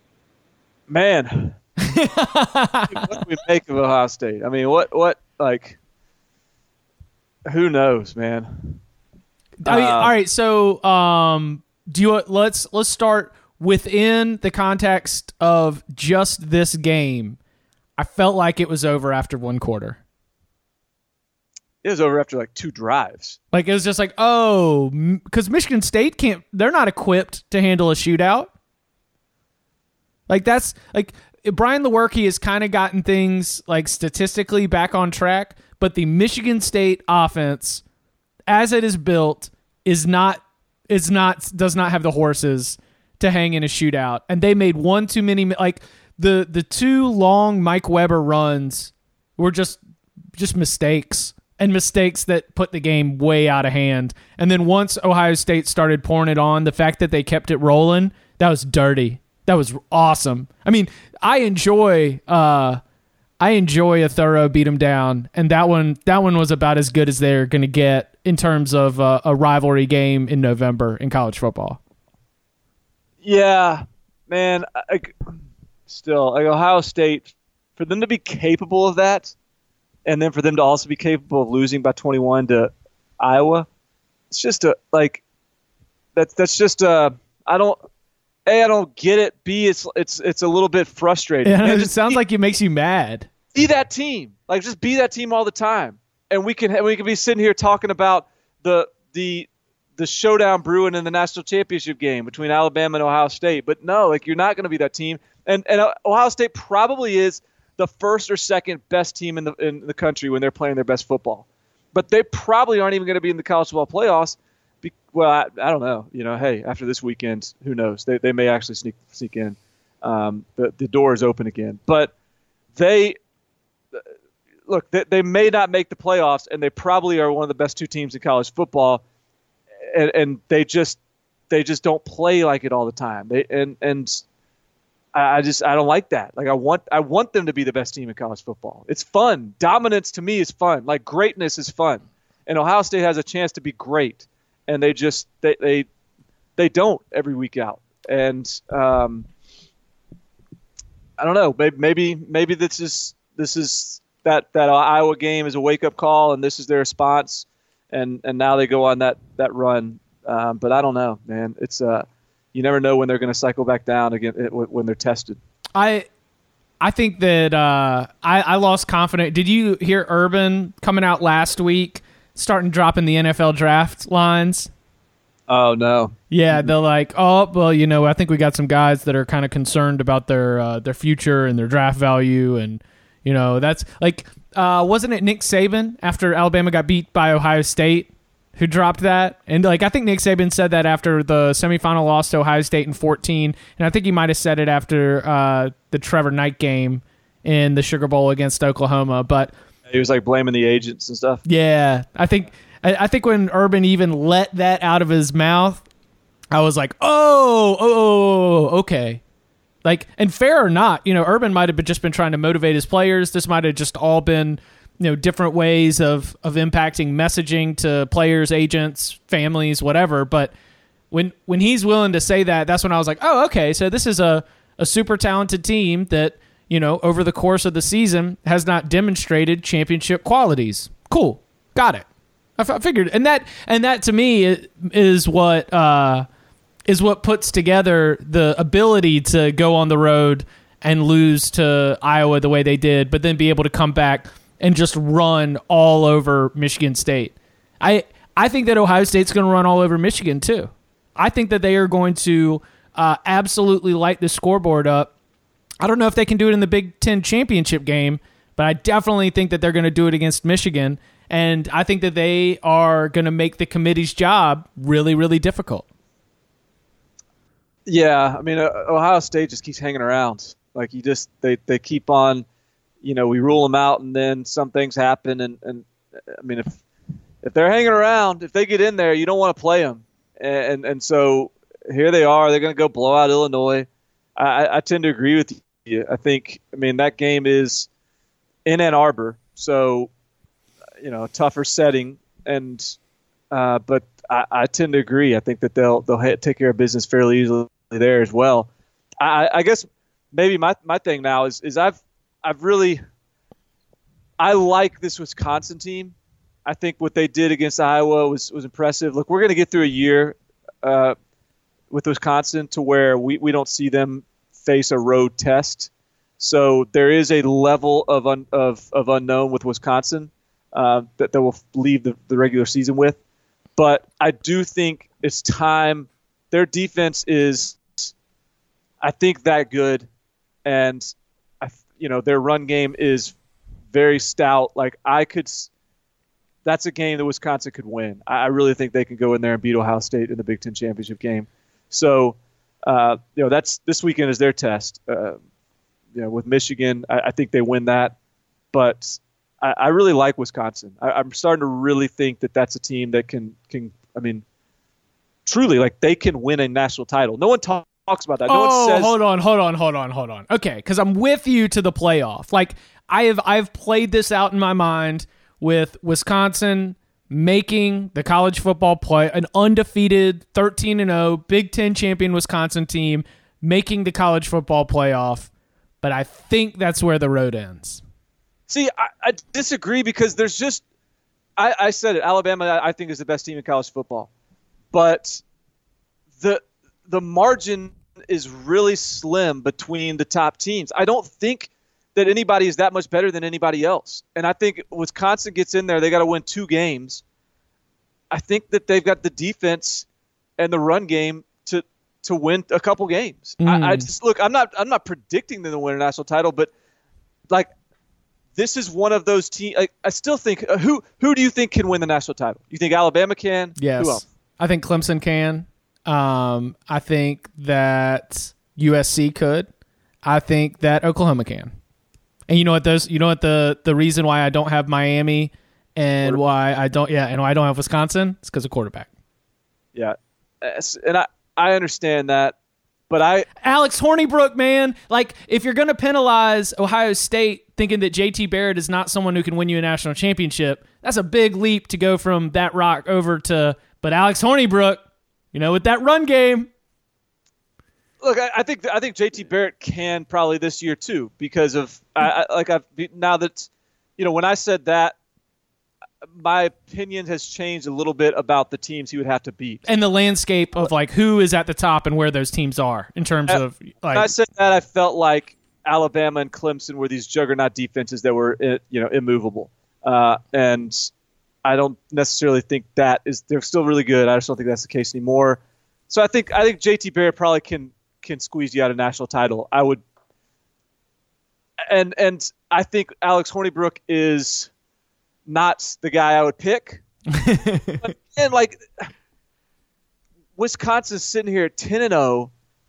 Man, what do we make of Ohio State? I mean, what, what, like, who knows, man? I mean, uh, all right. So um, do you, let's, let's start within the context of just this game. I felt like it was over after one quarter. It was over after like two drives. Like it was just like, oh, because Michigan State can't, they're not equipped to handle a shootout. Like that's like Brian Lewerke has kind of gotten things like statistically back on track, but the Michigan State offense, as it is built, is not, is not, does not have the horses to hang in a shootout. And they made one too many, like the the two long Mike Weber runs were just just mistakes and mistakes that put the game way out of hand. And then once Ohio State started pouring it on, the fact that they kept it rolling, that was dirty. That was awesome. I mean, I enjoy uh I enjoy a thorough beat 'em down, and that one that one was about as good as they're going to get in terms of uh, a rivalry game in November in college football. Yeah, man, I, still, like Ohio State, for them to be capable of that, and then for them to also be capable of losing by twenty-one to Iowa, it's just a like that's that's just a I don't a I don't get it. B it's it's it's a little bit frustrating. Yeah, man, it sounds be, like it makes you mad. Be that team, like just be that team all the time, and we can we can be sitting here talking about the the the showdown brewing in the national championship game between Alabama and Ohio State. But no, like you're not going to be that team, and and Ohio State probably is the first or second best team in the in the country when they're playing their best football. But they probably aren't even going to be in the college football playoffs. Be, well, I, I don't know. You know, hey, after this weekend, who knows? They they may actually sneak sneak in. Um, the the door is open again. But they look. They, they may not make the playoffs, and they probably are one of the best two teams in college football. And, and they just they just don't play like it all the time. They and and. I just I don't like that. Like I want I want them to be the best team in college football. It's fun. Dominance to me is fun. Like greatness is fun. And Ohio State has a chance to be great, and they just they they, they don't every week out. And um, I don't know. Maybe maybe maybe this is this is that that Iowa game is a wake up call, and this is their response. And and now they go on that that run. Um, but I don't know, man. It's uh. You never know when they're going to cycle back down again when they're tested. I I think that uh, I, I lost confidence. Did you hear Urban coming out last week, starting dropping the N F L draft lines? Oh, no. Yeah, they're like, oh, well, you know, I think we got some guys that are kind of concerned about their uh, their future and their draft value. And, you know, that's like, uh, wasn't it Nick Saban after Alabama got beat by Ohio State who dropped that? And like I think Nick Saban said that after the semifinal loss to Ohio State in fourteen, and I think he might have said it after uh, the Trevor Knight game in the Sugar Bowl against Oklahoma. But he was like blaming the agents and stuff. Yeah, I think I, I think when Urban even let that out of his mouth, I was like, oh, oh, okay. Like, and fair or not, you know, Urban might have just been trying to motivate his players. This might have just all been, you know, different ways of, of impacting messaging to players, agents, families, whatever. But when when he's willing to say that, that's when I was like, oh, okay, so this is a, a super talented team that, you know, over the course of the season has not demonstrated championship qualities. Cool. Got it. I, f- I figured. And that, and that to me is what uh, is what puts together the ability to go on the road and lose to Iowa the way they did, but then be able to come back and just run all over Michigan State. I I think that Ohio State's going to run all over Michigan too. I think that they are going to uh, absolutely light the scoreboard up. I don't know if they can do it in the Big Ten championship game, but I definitely think that they're going to do it against Michigan, and I think that they are going to make the committee's job really, really difficult. Yeah, I mean, uh, Ohio State just keeps hanging around. Like you just they they keep on. You know, we rule them out, and then some things happen. And, and I mean, if if they're hanging around, if they get in there, you don't want to play them. And and so here they are. They're going to go blow out Illinois. I, I tend to agree with you. I think, I mean, that game is in Ann Arbor, so you know, a tougher setting. And uh, but I, I tend to agree. I think that they'll they'll hit, take care of business fairly easily there as well. I, I guess maybe my my thing now is is I've I've really, I like this Wisconsin team. I think what they did against Iowa was, was impressive. Look, we're going to get through a year uh, with Wisconsin to where we, we don't see them face a road test. So there is a level of un, of, of unknown with Wisconsin uh, that they will leave the, the regular season with. But I do think it's time. Their defense is, I think, that good. And you know, their run game is very stout. Like I could, that's a game that Wisconsin could win. I really think they can go in there and beat Ohio State in the Big Ten championship game. So, uh, you know, that's this weekend is their test. Uh, you know, with Michigan, I, I think they win that. But I, I really like Wisconsin. I, I'm starting to really think that that's a team that can can. I mean, truly, like they can win a national title. No one talks. talks about that. No oh, one says, hold on, hold on, hold on, hold on. Okay, because I'm with you to the playoff. Like I have, I've played this out in my mind with Wisconsin making the college football play, an undefeated thirteen and oh Big Ten champion Wisconsin team making the college football playoff, but I think that's where the road ends. See, I, I disagree because there's just I, I said it. Alabama, I think, is the best team in college football, but the the margin is really slim between the top teams. I don't think that anybody is that much better than anybody else. And I think Wisconsin gets in there, they got to win two games. I think that they've got the defense and the run game to to win a couple games. Mm. I, I just look, I'm not I'm not predicting them to win a national title, but like this is one of those teams. Like, I still think uh, who who do you think can win the national title? You think Alabama can? Yes. Who else? I think Clemson can. Um, I think that U S C could. I think that Oklahoma can. And you know what? Those. You know what the the reason why I don't have Miami and why I don't. Yeah, and why I don't have Wisconsin. It's because of quarterback. Yeah, and I I understand that, but I Alex Hornibrook, man. Like, if you're gonna penalize Ohio State thinking that J T Barrett is not someone who can win you a national championship, that's a big leap to go from that rock over to. But Alex Hornibrook, you know, with that run game. Look, I, I think I think J T Barrett can probably this year too because of I, I, like I've now that you know when I said that, my opinion has changed a little bit about the teams he would have to beat and the landscape of like who is at the top and where those teams are in terms at, of. Like, when I said that, I felt like Alabama and Clemson were these juggernaut defenses that were you know immovable, uh, and I don't necessarily think that is they're still really good. I just don't think that's the case anymore. So I think I think J T Barrett probably can. can squeeze you out a national title. I would, and and I think Alex Hornibrook is not the guy I would pick. But, and like Wisconsin's sitting here at ten and zero,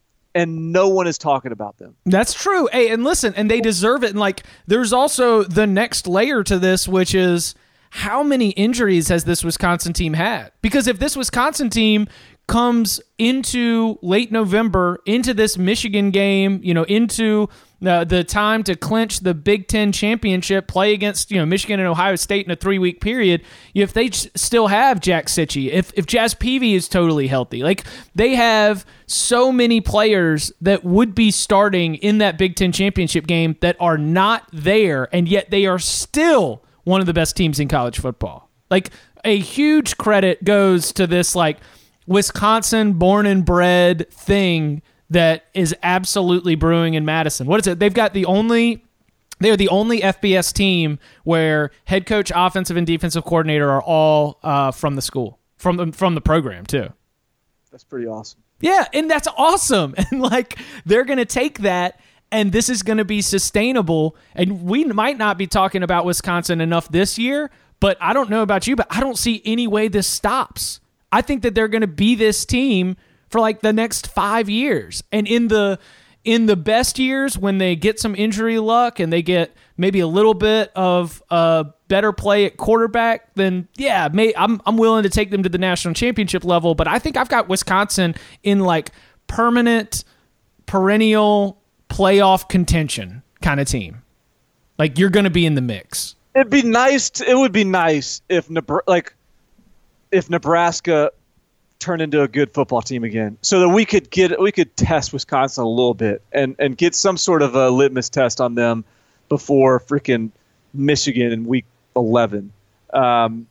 and no one is talking about them. That's true. Hey, and listen, and they deserve it. And like, there's also the next layer to this, which is how many injuries has this Wisconsin team had? Because if this Wisconsin team comes into late November, into this Michigan game, you know, into uh, the time to clinch the Big Ten championship, play against, you know, Michigan and Ohio State in a three-week period, if they ch- still have Jack Sitchie, if, if Jazz Peavy is totally healthy, like they have so many players that would be starting in that Big Ten championship game that are not there, and yet they are still one of the best teams in college football. Like, a huge credit goes to this, like, Wisconsin born and bred thing that is absolutely brewing in Madison. What is it? They've got the only they're the only F B S team where head coach, offensive and defensive coordinator are all uh, from the school, from the, from the program too. That's pretty awesome. Yeah, and that's awesome. And like they're going to take that and this is going to be sustainable. And we might not be talking about Wisconsin enough this year, but I don't know about you, but I don't see any way this stops. I think that they're going to be this team for like the next five years. And in the in the best years, when they get some injury luck and they get maybe a little bit of uh, better play at quarterback, then yeah, may, I'm I'm willing to take them to the national championship level. But I think I've got Wisconsin in like permanent, perennial playoff contention kind of team. Like you're going to be in the mix. It'd be nice. To, it would be nice if Nebraska, like. if Nebraska turned into a good football team again, so that we could get we could test Wisconsin a little bit and, and get some sort of a litmus test on them before freaking Michigan in week eleven. Um,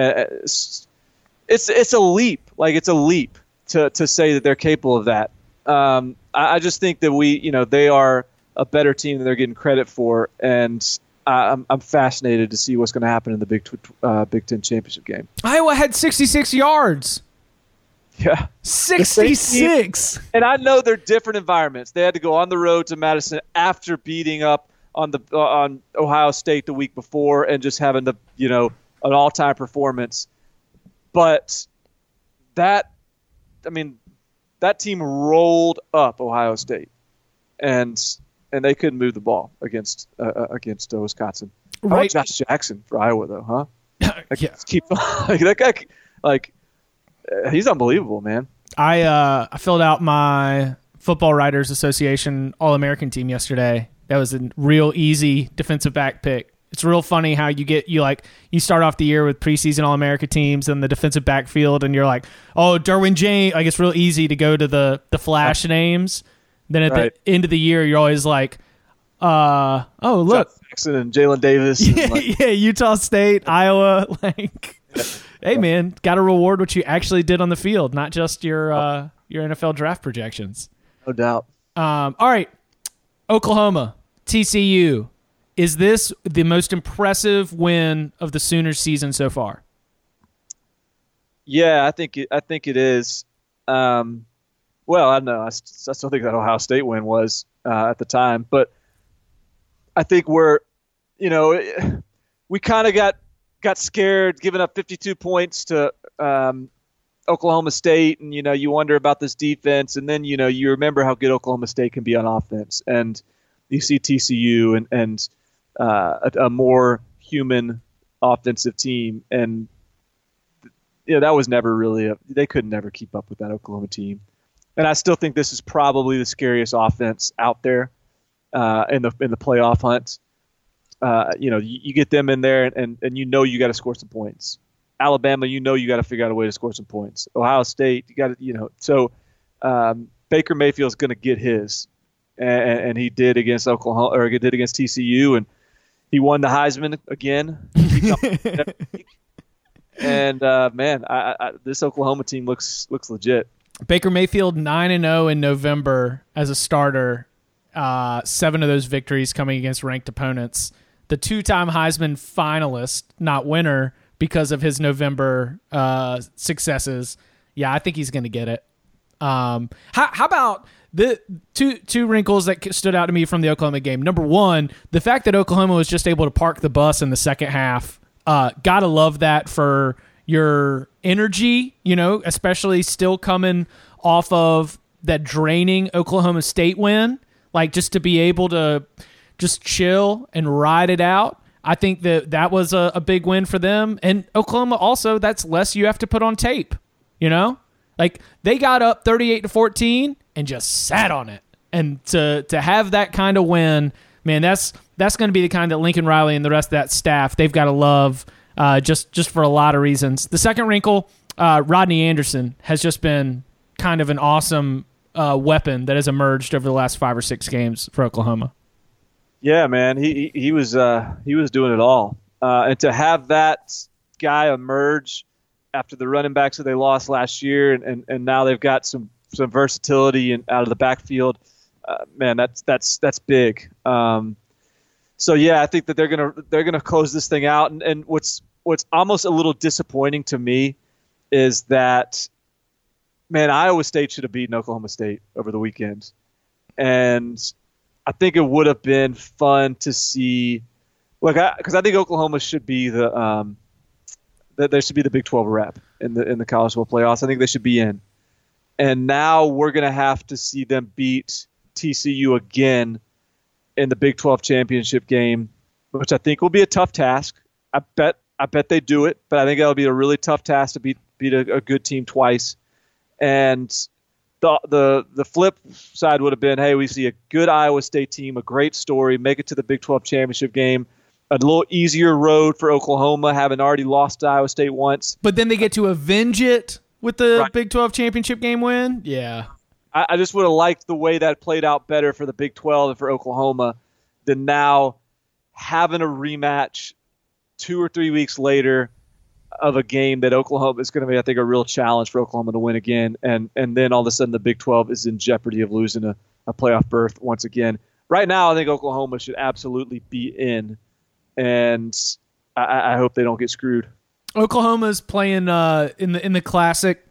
it's, it's it's a leap, like it's a leap to, to say that they're capable of that. Um, I, I just think that we, you know, they are a better team than they're getting credit for, and I'm, I'm fascinated to see what's going to happen in the Big uh, Big Ten championship game. Iowa had sixty-six yards. Yeah, sixty-six. And I know they're different environments. They had to go on the road to Madison after beating up on the uh, on Ohio State the week before and just having the you know an all-time performance. But that, I mean, that team rolled up Ohio State, and. And they couldn't move the ball against uh, against uh, Wisconsin. Right. I like Josh Jackson for Iowa, though, huh? Like, yeah. Keep like, that guy. Like uh, he's unbelievable, man. I uh, I filled out my Football Writers Association All-American team yesterday. That was a real easy defensive back pick. It's real funny how you get you like you start off the year with preseason All-America teams and the defensive backfield, and you're like, oh, Derwin James. Like it's real easy to go to the the flash names. Then at right. the end of the year, you're always like, uh, oh, look. John Jackson and Jalen Davis. Yeah, and like, yeah, Utah State, Iowa. Like, hey, man, got to reward what you actually did on the field, not just your uh, your N F L draft projections. no doubt. Um, all right, Oklahoma, T C U. Is this the most impressive win of the Sooners season so far? Yeah, I think it, I think it is. Um, well, I know I, st- I still think that Ohio State win was uh, at the time, but I think we're, you know, we kind of got got scared giving up fifty-two points to um, Oklahoma State, and you know, you wonder about this defense, and then you know, you remember how good Oklahoma State can be on offense, and you see T C U and and uh, a, a more human offensive team, and you know, that was never really a, they could never keep up with that Oklahoma team. And I still think this is probably the scariest offense out there uh, in the in the playoff hunt. Uh, you know, you, you get them in there, and, and, and you know you got to score some points. Alabama, you know you got to figure out a way to score some points. Ohio State, you got to, you know. So um, Baker Mayfield's going to get his, and, and he did against Oklahoma, or he did against T C U, and he won the Heisman again. And uh, man, I, I, this Oklahoma team looks looks legit. Baker Mayfield nine and zero in November as a starter. Uh, seven of those victories coming against ranked opponents. The two-time Heisman finalist, not winner, because of his November uh, successes. Yeah, I think he's going to get it. Um, how, how about the two two wrinkles that stood out to me from the Oklahoma game? Number one, the fact that Oklahoma was just able to park the bus in the second half. Uh, gotta love that for your energy, you know, especially still coming off of that draining Oklahoma State win. Like, just to be able to just chill and ride it out. I think that that was a, a big win for them. And Oklahoma also, that's less you have to put on tape, you know? Like, they got up thirty-eight to fourteen and just sat on it. And to to have that kind of win, man, that's that's going to be the kind that Lincoln Riley and the rest of that staff, they've got to love uh, just, just for a lot of reasons. The second wrinkle, uh, Rodney Anderson has just been kind of an awesome uh, weapon that has emerged over the last five or six games for Oklahoma. Yeah, man, he he, he was uh, he was doing it all, uh, and to have that guy emerge after the running backs that they lost last year, and, and, and now they've got some some versatility and out of the backfield. Uh, man, that's that's that's big. Um, so yeah, I think that they're gonna they're gonna close this thing out. And, and what's what's almost a little disappointing to me is that, man, Iowa State should have beaten Oklahoma State over the weekend, and I think it would have been fun to see. Look, because I, I think Oklahoma should be the um, that there should be the Big twelve rep in the in the college football playoffs. I think they should be in, and now we're gonna have to see them beat T C U again in the Big twelve championship game, which I think will be a tough task. I bet I bet they do it, but I think that'll be a really tough task to beat beat a, a good team twice. And the the the flip side would have been, hey, we see a good Iowa State team, a great story, make it to the Big twelve championship game. A little easier road for Oklahoma, having already lost to Iowa State once. But then they get to avenge it with the Right. Big twelve championship game win? Yeah. I, I just would have liked the way that played out better for the Big twelve and for Oklahoma than now having a rematch two or three weeks later of a game that Oklahoma is going to be, I think, a real challenge for Oklahoma to win again. And and then all of a sudden the Big twelve is in jeopardy of losing a, a playoff berth once again. Right now, I think Oklahoma should absolutely be in, and I, I hope they don't get screwed. Oklahoma's playing uh, in the in the classic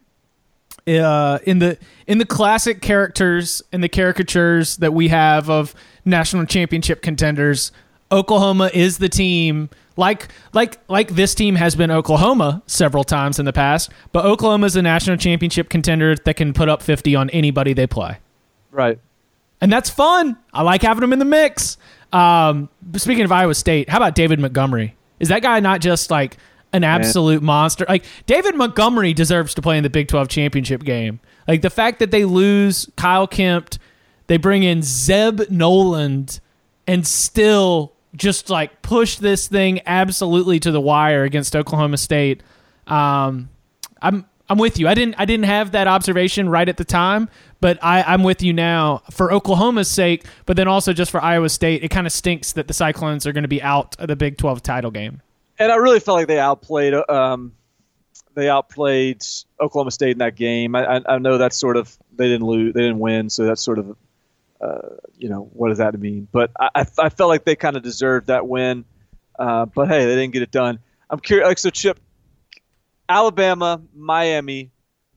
uh, in the in the classic characters and the caricatures that we have of national championship contenders. Oklahoma is the team, like like like this team has been Oklahoma several times in the past, but Oklahoma is a national championship contender that can put up fifty on anybody they play. Right. And that's fun. I like having them in the mix. Um, speaking of Iowa State, how about David Montgomery? Is that guy not just like an absolute Man. monster? Like, David Montgomery deserves to play in the Big twelve championship game. Like, the fact that they lose Kyle Kempt, they bring in Zeb Noland, and still just like push this thing absolutely to the wire against Oklahoma State. Um, I'm I'm with you. I didn't I didn't have that observation right at the time, but I, I'm with you now for Oklahoma's sake, but then also just for Iowa State. It kind of stinks that the Cyclones are going to be out of the Big twelve title game. And I really felt like they outplayed um, they outplayed Oklahoma State in that game. I, I, I know that's sort of they didn't lose, they didn't win, so that's sort of uh, you know, what does that mean? But I, I, I felt like they kind of deserved that win. Uh, but hey, they didn't get it done. I'm curious. Like, so Chip, Alabama, Miami,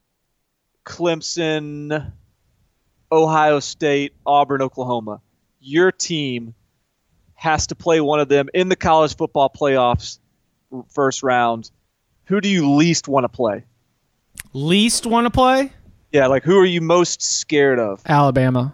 Clemson, Ohio State, Auburn, Oklahoma. Your team has to play one of them in the college football playoffs first round. Who do you least want to play? Least want to play? Yeah, like who are you most scared of? Alabama.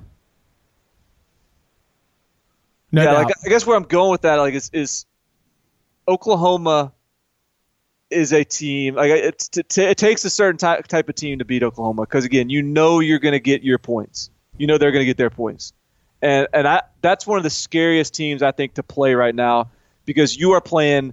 No yeah, doubt. like I guess where I'm going with that, like, is, is Oklahoma is a team. Like it's t- t- it takes a certain ty- type of team to beat Oklahoma because again, you know you're going to get your points. You know they're going to get their points, and and I, that's one of the scariest teams I think to play right now because you are playing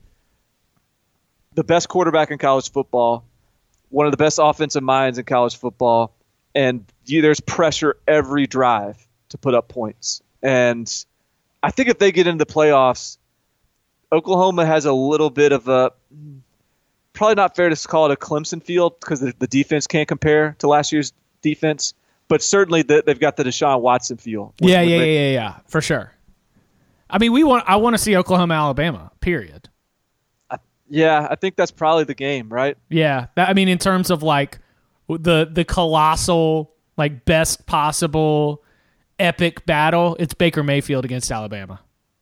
the best quarterback in college football, one of the best offensive minds in college football, and you, there's pressure every drive to put up points. And I think if they get into the playoffs, Oklahoma has a little bit of a probably not fair to call it a Clemson field because the, the defense can't compare to last year's defense, but certainly the, they've got the Deshaun Watson feel. With, yeah, with yeah, yeah, yeah, yeah, for sure. I mean, we want. I want to see Oklahoma, Alabama. Period. I, yeah, I think that's probably the game, right? Yeah, that, I mean, in terms of like the the colossal, like best possible epic battle, it's Baker Mayfield against Alabama.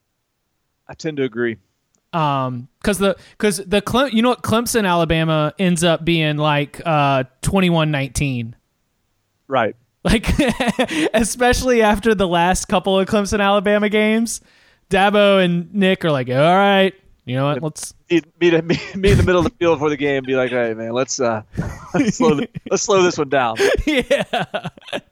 I tend to agree. Um, because the because the Cle- you know what, Clemson Alabama ends up being like uh twenty-one nineteen, right? Like especially after the last couple of Clemson Alabama games, Dabo and Nick are like, all right, you know what, let's meet meet, meet, meet in the middle of the field before the game, and be like, hey man, let's uh let's slow the, let's slow this one down. Yeah.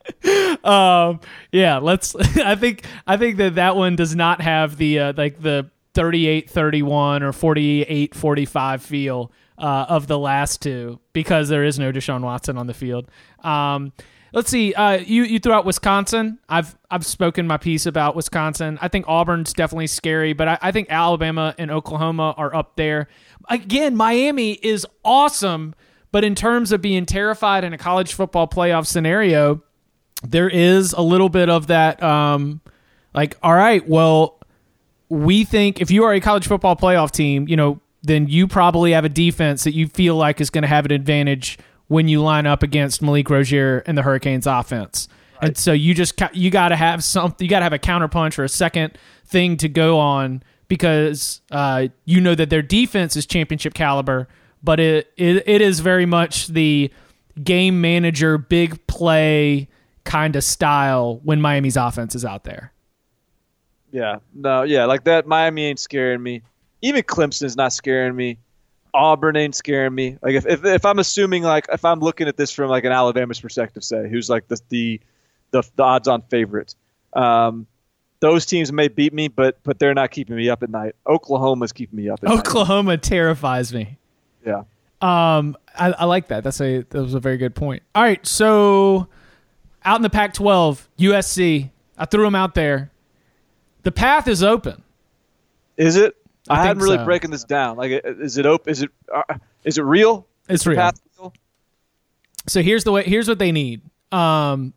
um. Yeah. Let's. I think. I think that that one does not have the uh, like the thirty-eight thirty-one or forty-eight forty-five feel uh, of the last two because there is no Deshaun Watson on the field. Um, let's see. Uh, you you threw out Wisconsin. I've I've spoken my piece about Wisconsin. I think Auburn's definitely scary, but I, I think Alabama and Oklahoma are up there. Again, Miami is awesome, but in terms of being terrified in a college football playoff scenario, there is a little bit of that. Um, like, all right, well. We think if you are a college football playoff team, you know, then you probably have a defense that you feel like is going to have an advantage when you line up against Malik Rozier and the Hurricanes offense. Right. And so you just you got to have something, you got to have a counterpunch or a second thing to go on because uh, you know that their defense is championship caliber, but it, it it is very much the game manager, big play kind of style when Miami's offense is out there. Yeah, no, yeah, like that. Miami ain't scaring me. Even Clemson is not scaring me. Auburn ain't scaring me. Like if, if if I'm assuming like if I'm looking at this from like an Alabama's perspective, say who's like the the the, the odds-on favorite, um, those teams may beat me, but but they're not keeping me up at night. Oklahoma's keeping me up at Oklahoma night. Oklahoma terrifies me. Yeah. Um, I, I like that. That's a that was a very good point. All right, so out in the Pac twelve, U S C. I threw them out there. The path is open. Is it? I, I hadn't really so. breaking this down. Like, is it open? Is it? Uh, is it real? It's is real. Path real. So here's the way. Here's what they need. Um,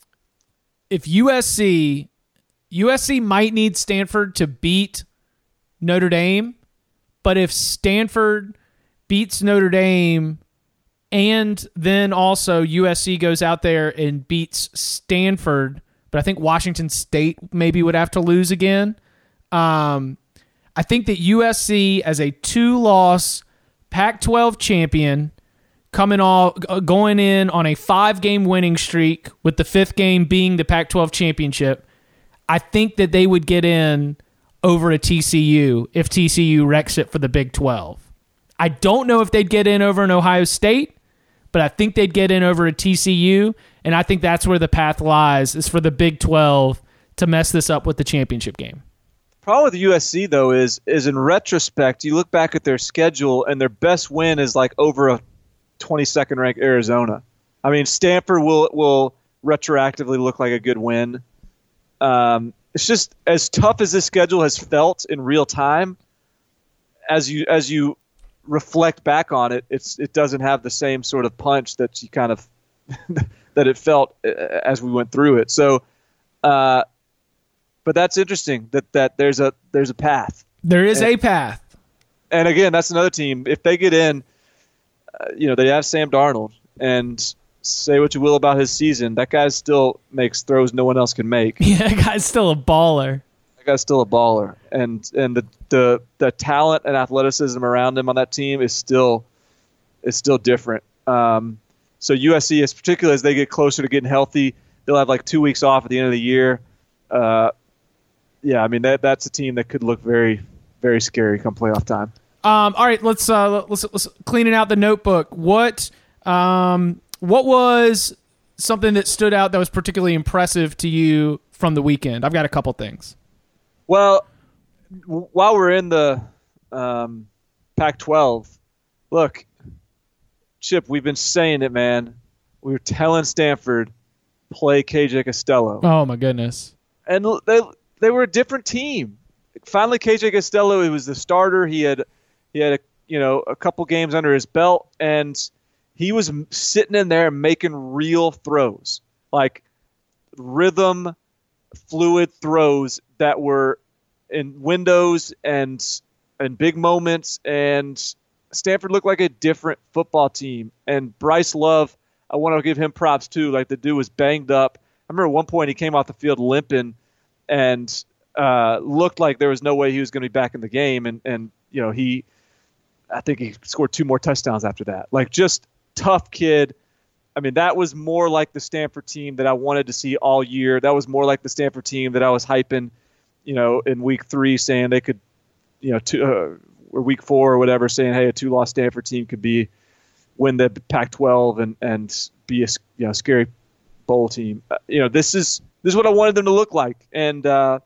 if U S C, U S C might need Stanford to beat Notre Dame, but if Stanford beats Notre Dame, and then also U S C goes out there and beats Stanford. But I think Washington State maybe would have to lose again. Um, I think that U S C as a two-loss Pac twelve champion coming all going in on a five-game winning streak with the fifth game being the Pac twelve championship, I think that they would get in over a T C U if T C U wrecks it for the Big twelve. I don't know if they'd get in over an Ohio State, but I think they'd get in over a T C U, and I think that's where the path lies, is for the Big twelve to mess this up with the championship game. The problem with U S C, though, is is in retrospect, you look back at their schedule, and their best win is like over a twenty-second ranked Arizona. I mean, Stanford will will retroactively look like a good win. Um, it's just as tough as this schedule has felt in real time. As you as you reflect back on it, it's it doesn't have the same sort of punch that you kind of that it felt as we went through it. So, uh, but that's interesting that, that there's a there's a path. There is and, a path. And again, that's another team. If they get in, uh, you know, they have Sam Darnold, and say what you will about his season, that guy still makes throws no one else can make. Yeah, that guy's still a baller. That guy's still a baller, and and the the the talent and athleticism around him on that team is still is still different. Um, so U S C, is particularly as they get closer to getting healthy, they'll have like two weeks off at the end of the year. Uh, yeah, I mean that that's a team that could look very very scary come playoff time. Um, all right, let's uh, let's let's clean it out the notebook. What um what was something that stood out that was particularly impressive to you from the weekend? I've got a couple things. Well, w- while we're in the um, Pac twelve, look, Chip, we've been saying it, man. We were telling Stanford, play K J Costello. Oh, my goodness. And they they were a different team. Finally, K J Costello, he was the starter. He had he had a, you know a couple games under his belt, and he was sitting in there making real throws, like rhythm, fluid throws that were in windows and and big moments. And Stanford looked like a different football team. And Bryce Love, I want to give him props too. Like, the dude was banged up. I remember at one point he came off the field limping and uh, looked like there was no way he was going to be back in the game. And, and, you know, he, I think he scored two more touchdowns after that. Like, just tough kid. I mean, that was more like the Stanford team that I wanted to see all year. That was more like the Stanford team that I was hyping, you know, in week three, saying they could, you know, two, uh, or week four or whatever, saying, hey, a two-loss Stanford team could be win the Pac twelve and, and be a you know scary bowl team. Uh, you know, this is this is what I wanted them to look like, and uh,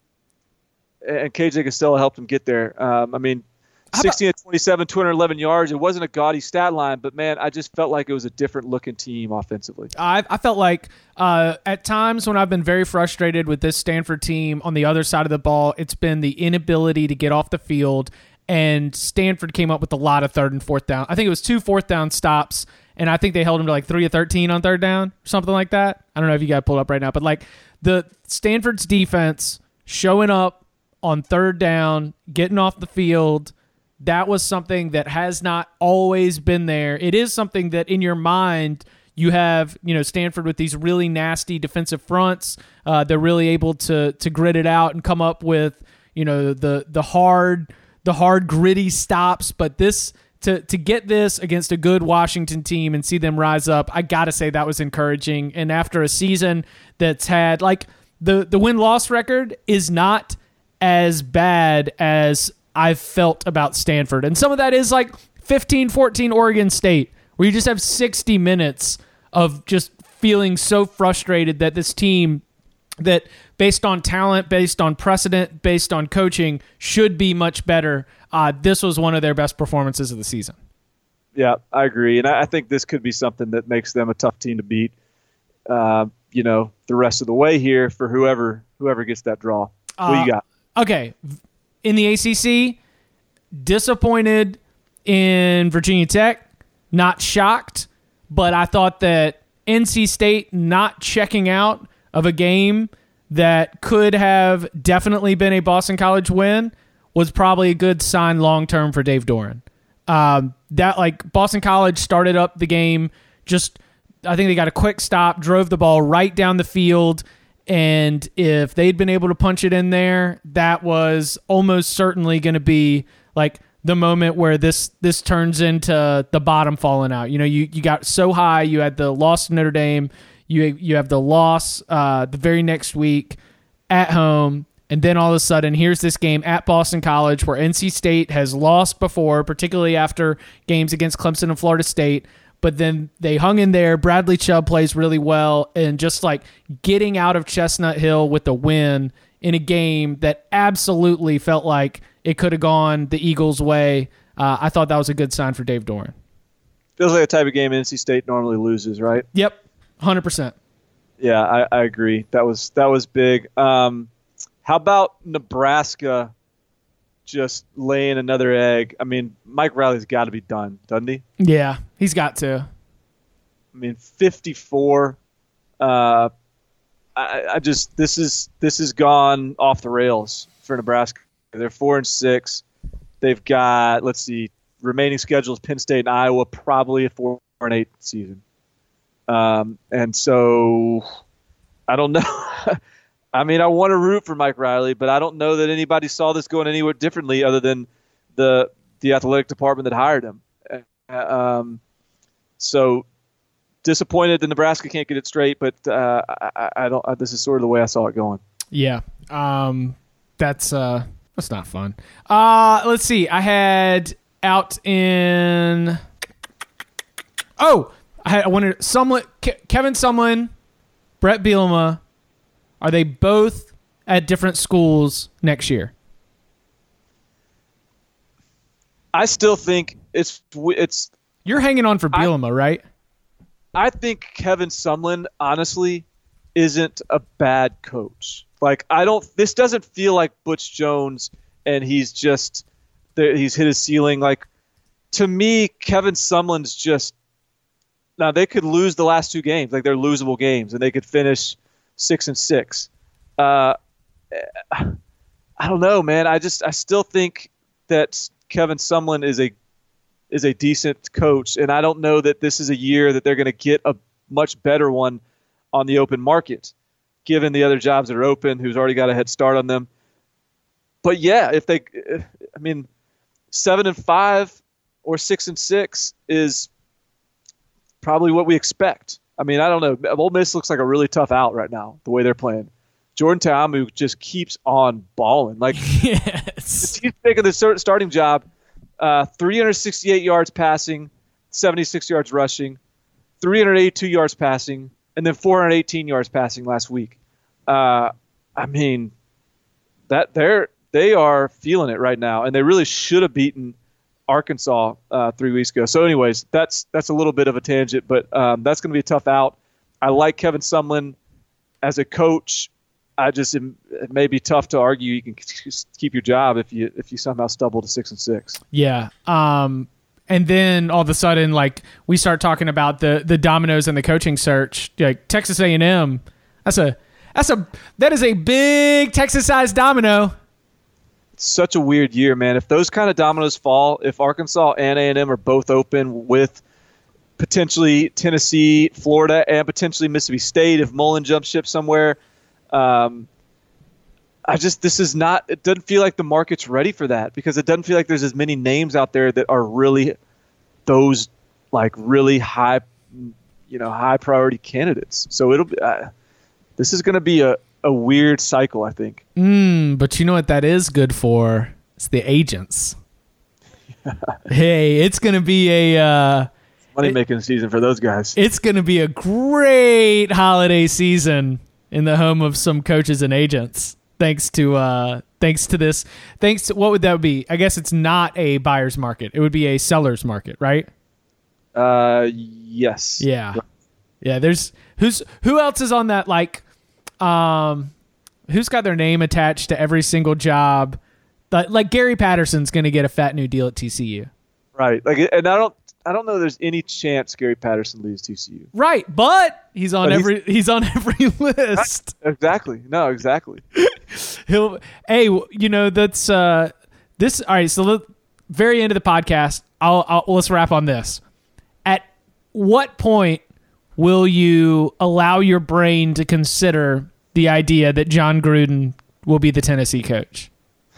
and K J Costello helped them get there. Um, I mean, sixteen to twenty-seven, two hundred eleven yards. It wasn't a gaudy stat line, but man, I just felt like it was a different looking team offensively. I, I felt like uh, at times when I've been very frustrated with this Stanford team on the other side of the ball, it's been the inability to get off the field. And Stanford came up with a lot of third and fourth down. I think it was two fourth down stops, and I think they held them to like three of thirteen on third down, something like that. I don't know if you got it pulled up right now, but like the Stanford's defense showing up on third down, getting off the field, that was something that has not always been there. It is something that in your mind you have, you know, Stanford with these really nasty defensive fronts. Uh, they're really able to to grit it out and come up with, you know, the the hard. the hard, gritty stops, but this to to get this against a good Washington team and see them rise up, I gotta say that was encouraging. And after a season that's had, like, the, the win-loss record is not as bad as I've felt about Stanford. And some of that is like fifteen fourteen Oregon State, where you just have sixty minutes of just feeling so frustrated that this team that based on talent, based on precedent, based on coaching, should be much better. Uh, this was one of their best performances of the season. Yeah, I agree. And I think this could be something that makes them a tough team to beat, uh, you know, the rest of the way here for whoever whoever gets that draw. What uh, you got? Okay. In the A C C, disappointed in Virginia Tech, not shocked, but I thought that N C State not checking out of a game that could have definitely been a Boston College win was probably a good sign long-term for Dave Doeren. Um, that like Boston College started up the game, just I think they got a quick stop, drove the ball right down the field, and if they'd been able to punch it in there, that was almost certainly going to be like the moment where this this turns into the bottom falling out. You know, you, you got so high, you had the loss to Notre Dame, You you have the loss uh, the very next week at home, and then all of a sudden, here's this game at Boston College where N C State has lost before, particularly after games against Clemson and Florida State, but then they hung in there. Bradley Chubb plays really well, and just like getting out of Chestnut Hill with a win in a game that absolutely felt like it could have gone the Eagles' way, uh, I thought that was a good sign for Dave Doeren. feels like a type of game N C State normally loses, right? Yep, one hundred percent. Yeah, I, I agree. That was that was big. Um, how about Nebraska just laying another egg? I mean, Mike Riley's got to be done, doesn't he? Yeah, he's got to. I mean, fifty-four. Uh, I, I just this is this has gone off the rails for Nebraska. They're four and six. They've got, let's see, remaining schedules: Penn State and Iowa. Probably a four and eight season. Um, and so I don't know. I mean, I want to root for Mike Riley, but I don't know that anybody saw this going anywhere differently other than the the athletic department that hired him. Um, so disappointed that Nebraska can't get it straight, but uh, I, I don't. This is sort of the way I saw it going. Yeah, um, that's uh, that's not fun. Uh, let's see. I had out in. Oh. I, had, I wanted Sumlin, Ke- Kevin Sumlin, Brett Bielema. Are they both at different schools next year? I still think it's it's. You're hanging on for Bielema, I, right? I think Kevin Sumlin, honestly, isn't a bad coach. Like I don't. This doesn't feel like Butch Jones, and he's just he's hit his ceiling. Like to me, Kevin Sumlin's just. Now they could lose the last two games, like they're losable games, and they could finish six and six. Uh, I don't know, man. I just I still think that Kevin Sumlin is a is a decent coach, and I don't know that this is a year that they're going to get a much better one on the open market, given the other jobs that are open. Who's already got a head start on them? But yeah, if they, I mean, seven and five or six and six is. Probably what we expect. I mean, I don't know. Ole Miss looks like a really tough out right now, the way they're playing. Jordan Ta'amu just keeps on balling. Like, yes. He's taking the starting job, uh, three hundred sixty-eight yards passing, seventy-six yards rushing, three hundred eighty-two yards passing, and then four hundred eighteen yards passing last week. Uh, I mean, that they're they are feeling it right now, and they really should have beaten Arkansas uh, three weeks ago. So anyways, that's that's a little bit of a tangent, but um, that's going to be a tough out. I like Kevin Sumlin as a coach. I just it may be tough to argue you can keep your job if you if you somehow stumble to six and six. Yeah. Um, and then all of a sudden, like we start talking about the the dominoes in the coaching search. Like Texas A and M, that's a that's a that is a big Texas-sized domino. Such a weird year, man. If those kind of dominoes fall, if Arkansas and A and M are both open with potentially Tennessee, Florida, and potentially Mississippi State, if Mullen jumps ship somewhere, um, I just this is not. It doesn't feel like the market's ready for that because it doesn't feel like there's as many names out there that are really those like really high, you know, high priority candidates. So it'll be. Uh, this is going to be a. A weird cycle, I think. Mm, but you know what that is good for? It's the agents. Hey, it's going to be a uh, money-making season for those guys. It's going to be a great holiday season in the home of some coaches and agents. Thanks to uh, thanks to this. Thanks to what would that be? I guess it's not a buyer's market. It would be a seller's market, right? Uh, yes. Yeah, yeah. There's who's who else is on that like. Um, who's got their name attached to every single job? But like Gary Patterson's going to get a fat new deal at T C U, right? Like, and I don't, I don't know. There's any chance Gary Patterson leaves T C U, right? But he's on but every, he's, he's on every list. Exactly. No, exactly. He'll, hey, you know that's uh, this. All right, so the very end of the podcast, I'll, I'll let's wrap on this. At what point will you allow your brain to consider the idea that John Gruden will be the Tennessee coach?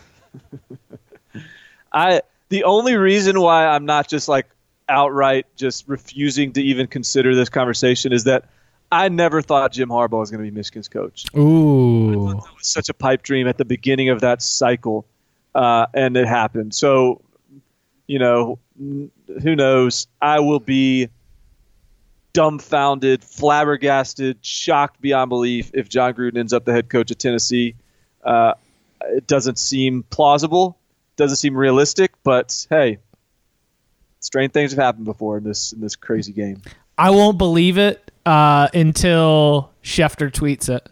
I the only reason why I'm not just like outright just refusing to even consider this conversation is that I never thought Jim Harbaugh was going to be Michigan's coach. Ooh, I thought that was such a pipe dream at the beginning of that cycle, uh, and it happened. So, you know, who knows? I will be dumbfounded, flabbergasted, shocked beyond belief if John Gruden ends up the head coach of Tennessee. Uh, it doesn't seem plausible, doesn't seem realistic, but hey, strange things have happened before in this in this crazy game. I won't believe it uh, until Schefter tweets it.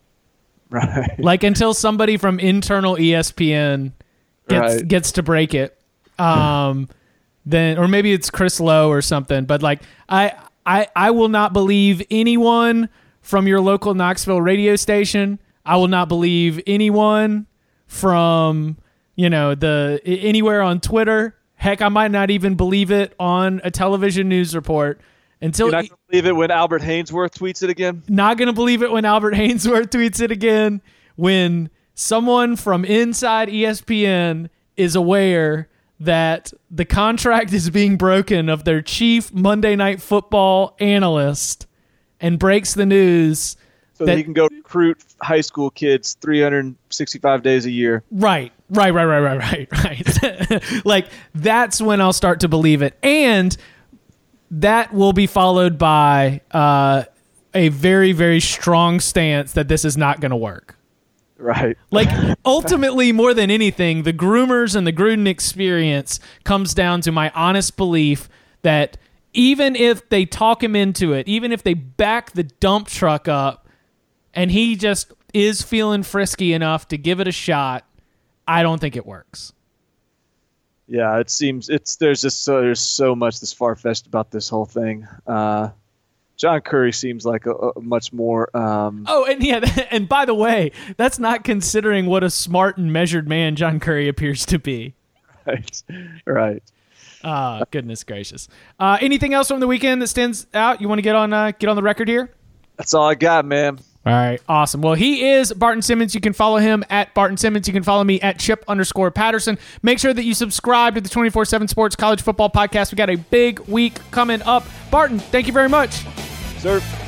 Right. Like until somebody from internal E S P N gets Right. gets to break it. Um, then or maybe it's Chris Lowe or something. But like I I I will not believe anyone from your local Knoxville radio station. I will not believe anyone from, you know, the anywhere on Twitter. Heck, I might not even believe it on a television news report until. You're not gonna believe it when Albert Hainsworth tweets it again. Not going to believe it when Albert Hainsworth tweets it again. When someone from inside E S P N is aware that the contract is being broken of their chief Monday Night Football analyst and breaks the news. So that that he can go recruit high school kids three hundred sixty-five days a year. Right, right, right, right, right, right, right. Like, that's when I'll start to believe it. And that will be followed by uh, a very, very strong stance that this is not going to work. Right. Like, ultimately, more than anything, the groomers and the Gruden experience comes down to my honest belief that even if they talk him into it, even if they back the dump truck up, and he just is feeling frisky enough to give it a shot, I don't think it works. Yeah, it seems it's there's just so there's so much that's far-fetched about this whole thing. Uh, John Curry seems like a, a much more. Um, oh, and yeah, and by the way, that's not considering what a smart and measured man John Curry appears to be. Right, right. Ah, uh, goodness gracious. Uh, anything else from the weekend that stands out? You want to get on uh, get on the record here? That's all I got, man. All right, awesome. Well, he is Barton Simmons. You can follow him at Barton Simmons. You can follow me at Chip underscore Patterson. Make sure that you subscribe to the twenty-four seven Sports College Football Podcast. We got a big week coming up. Barton, thank you very much. Sir.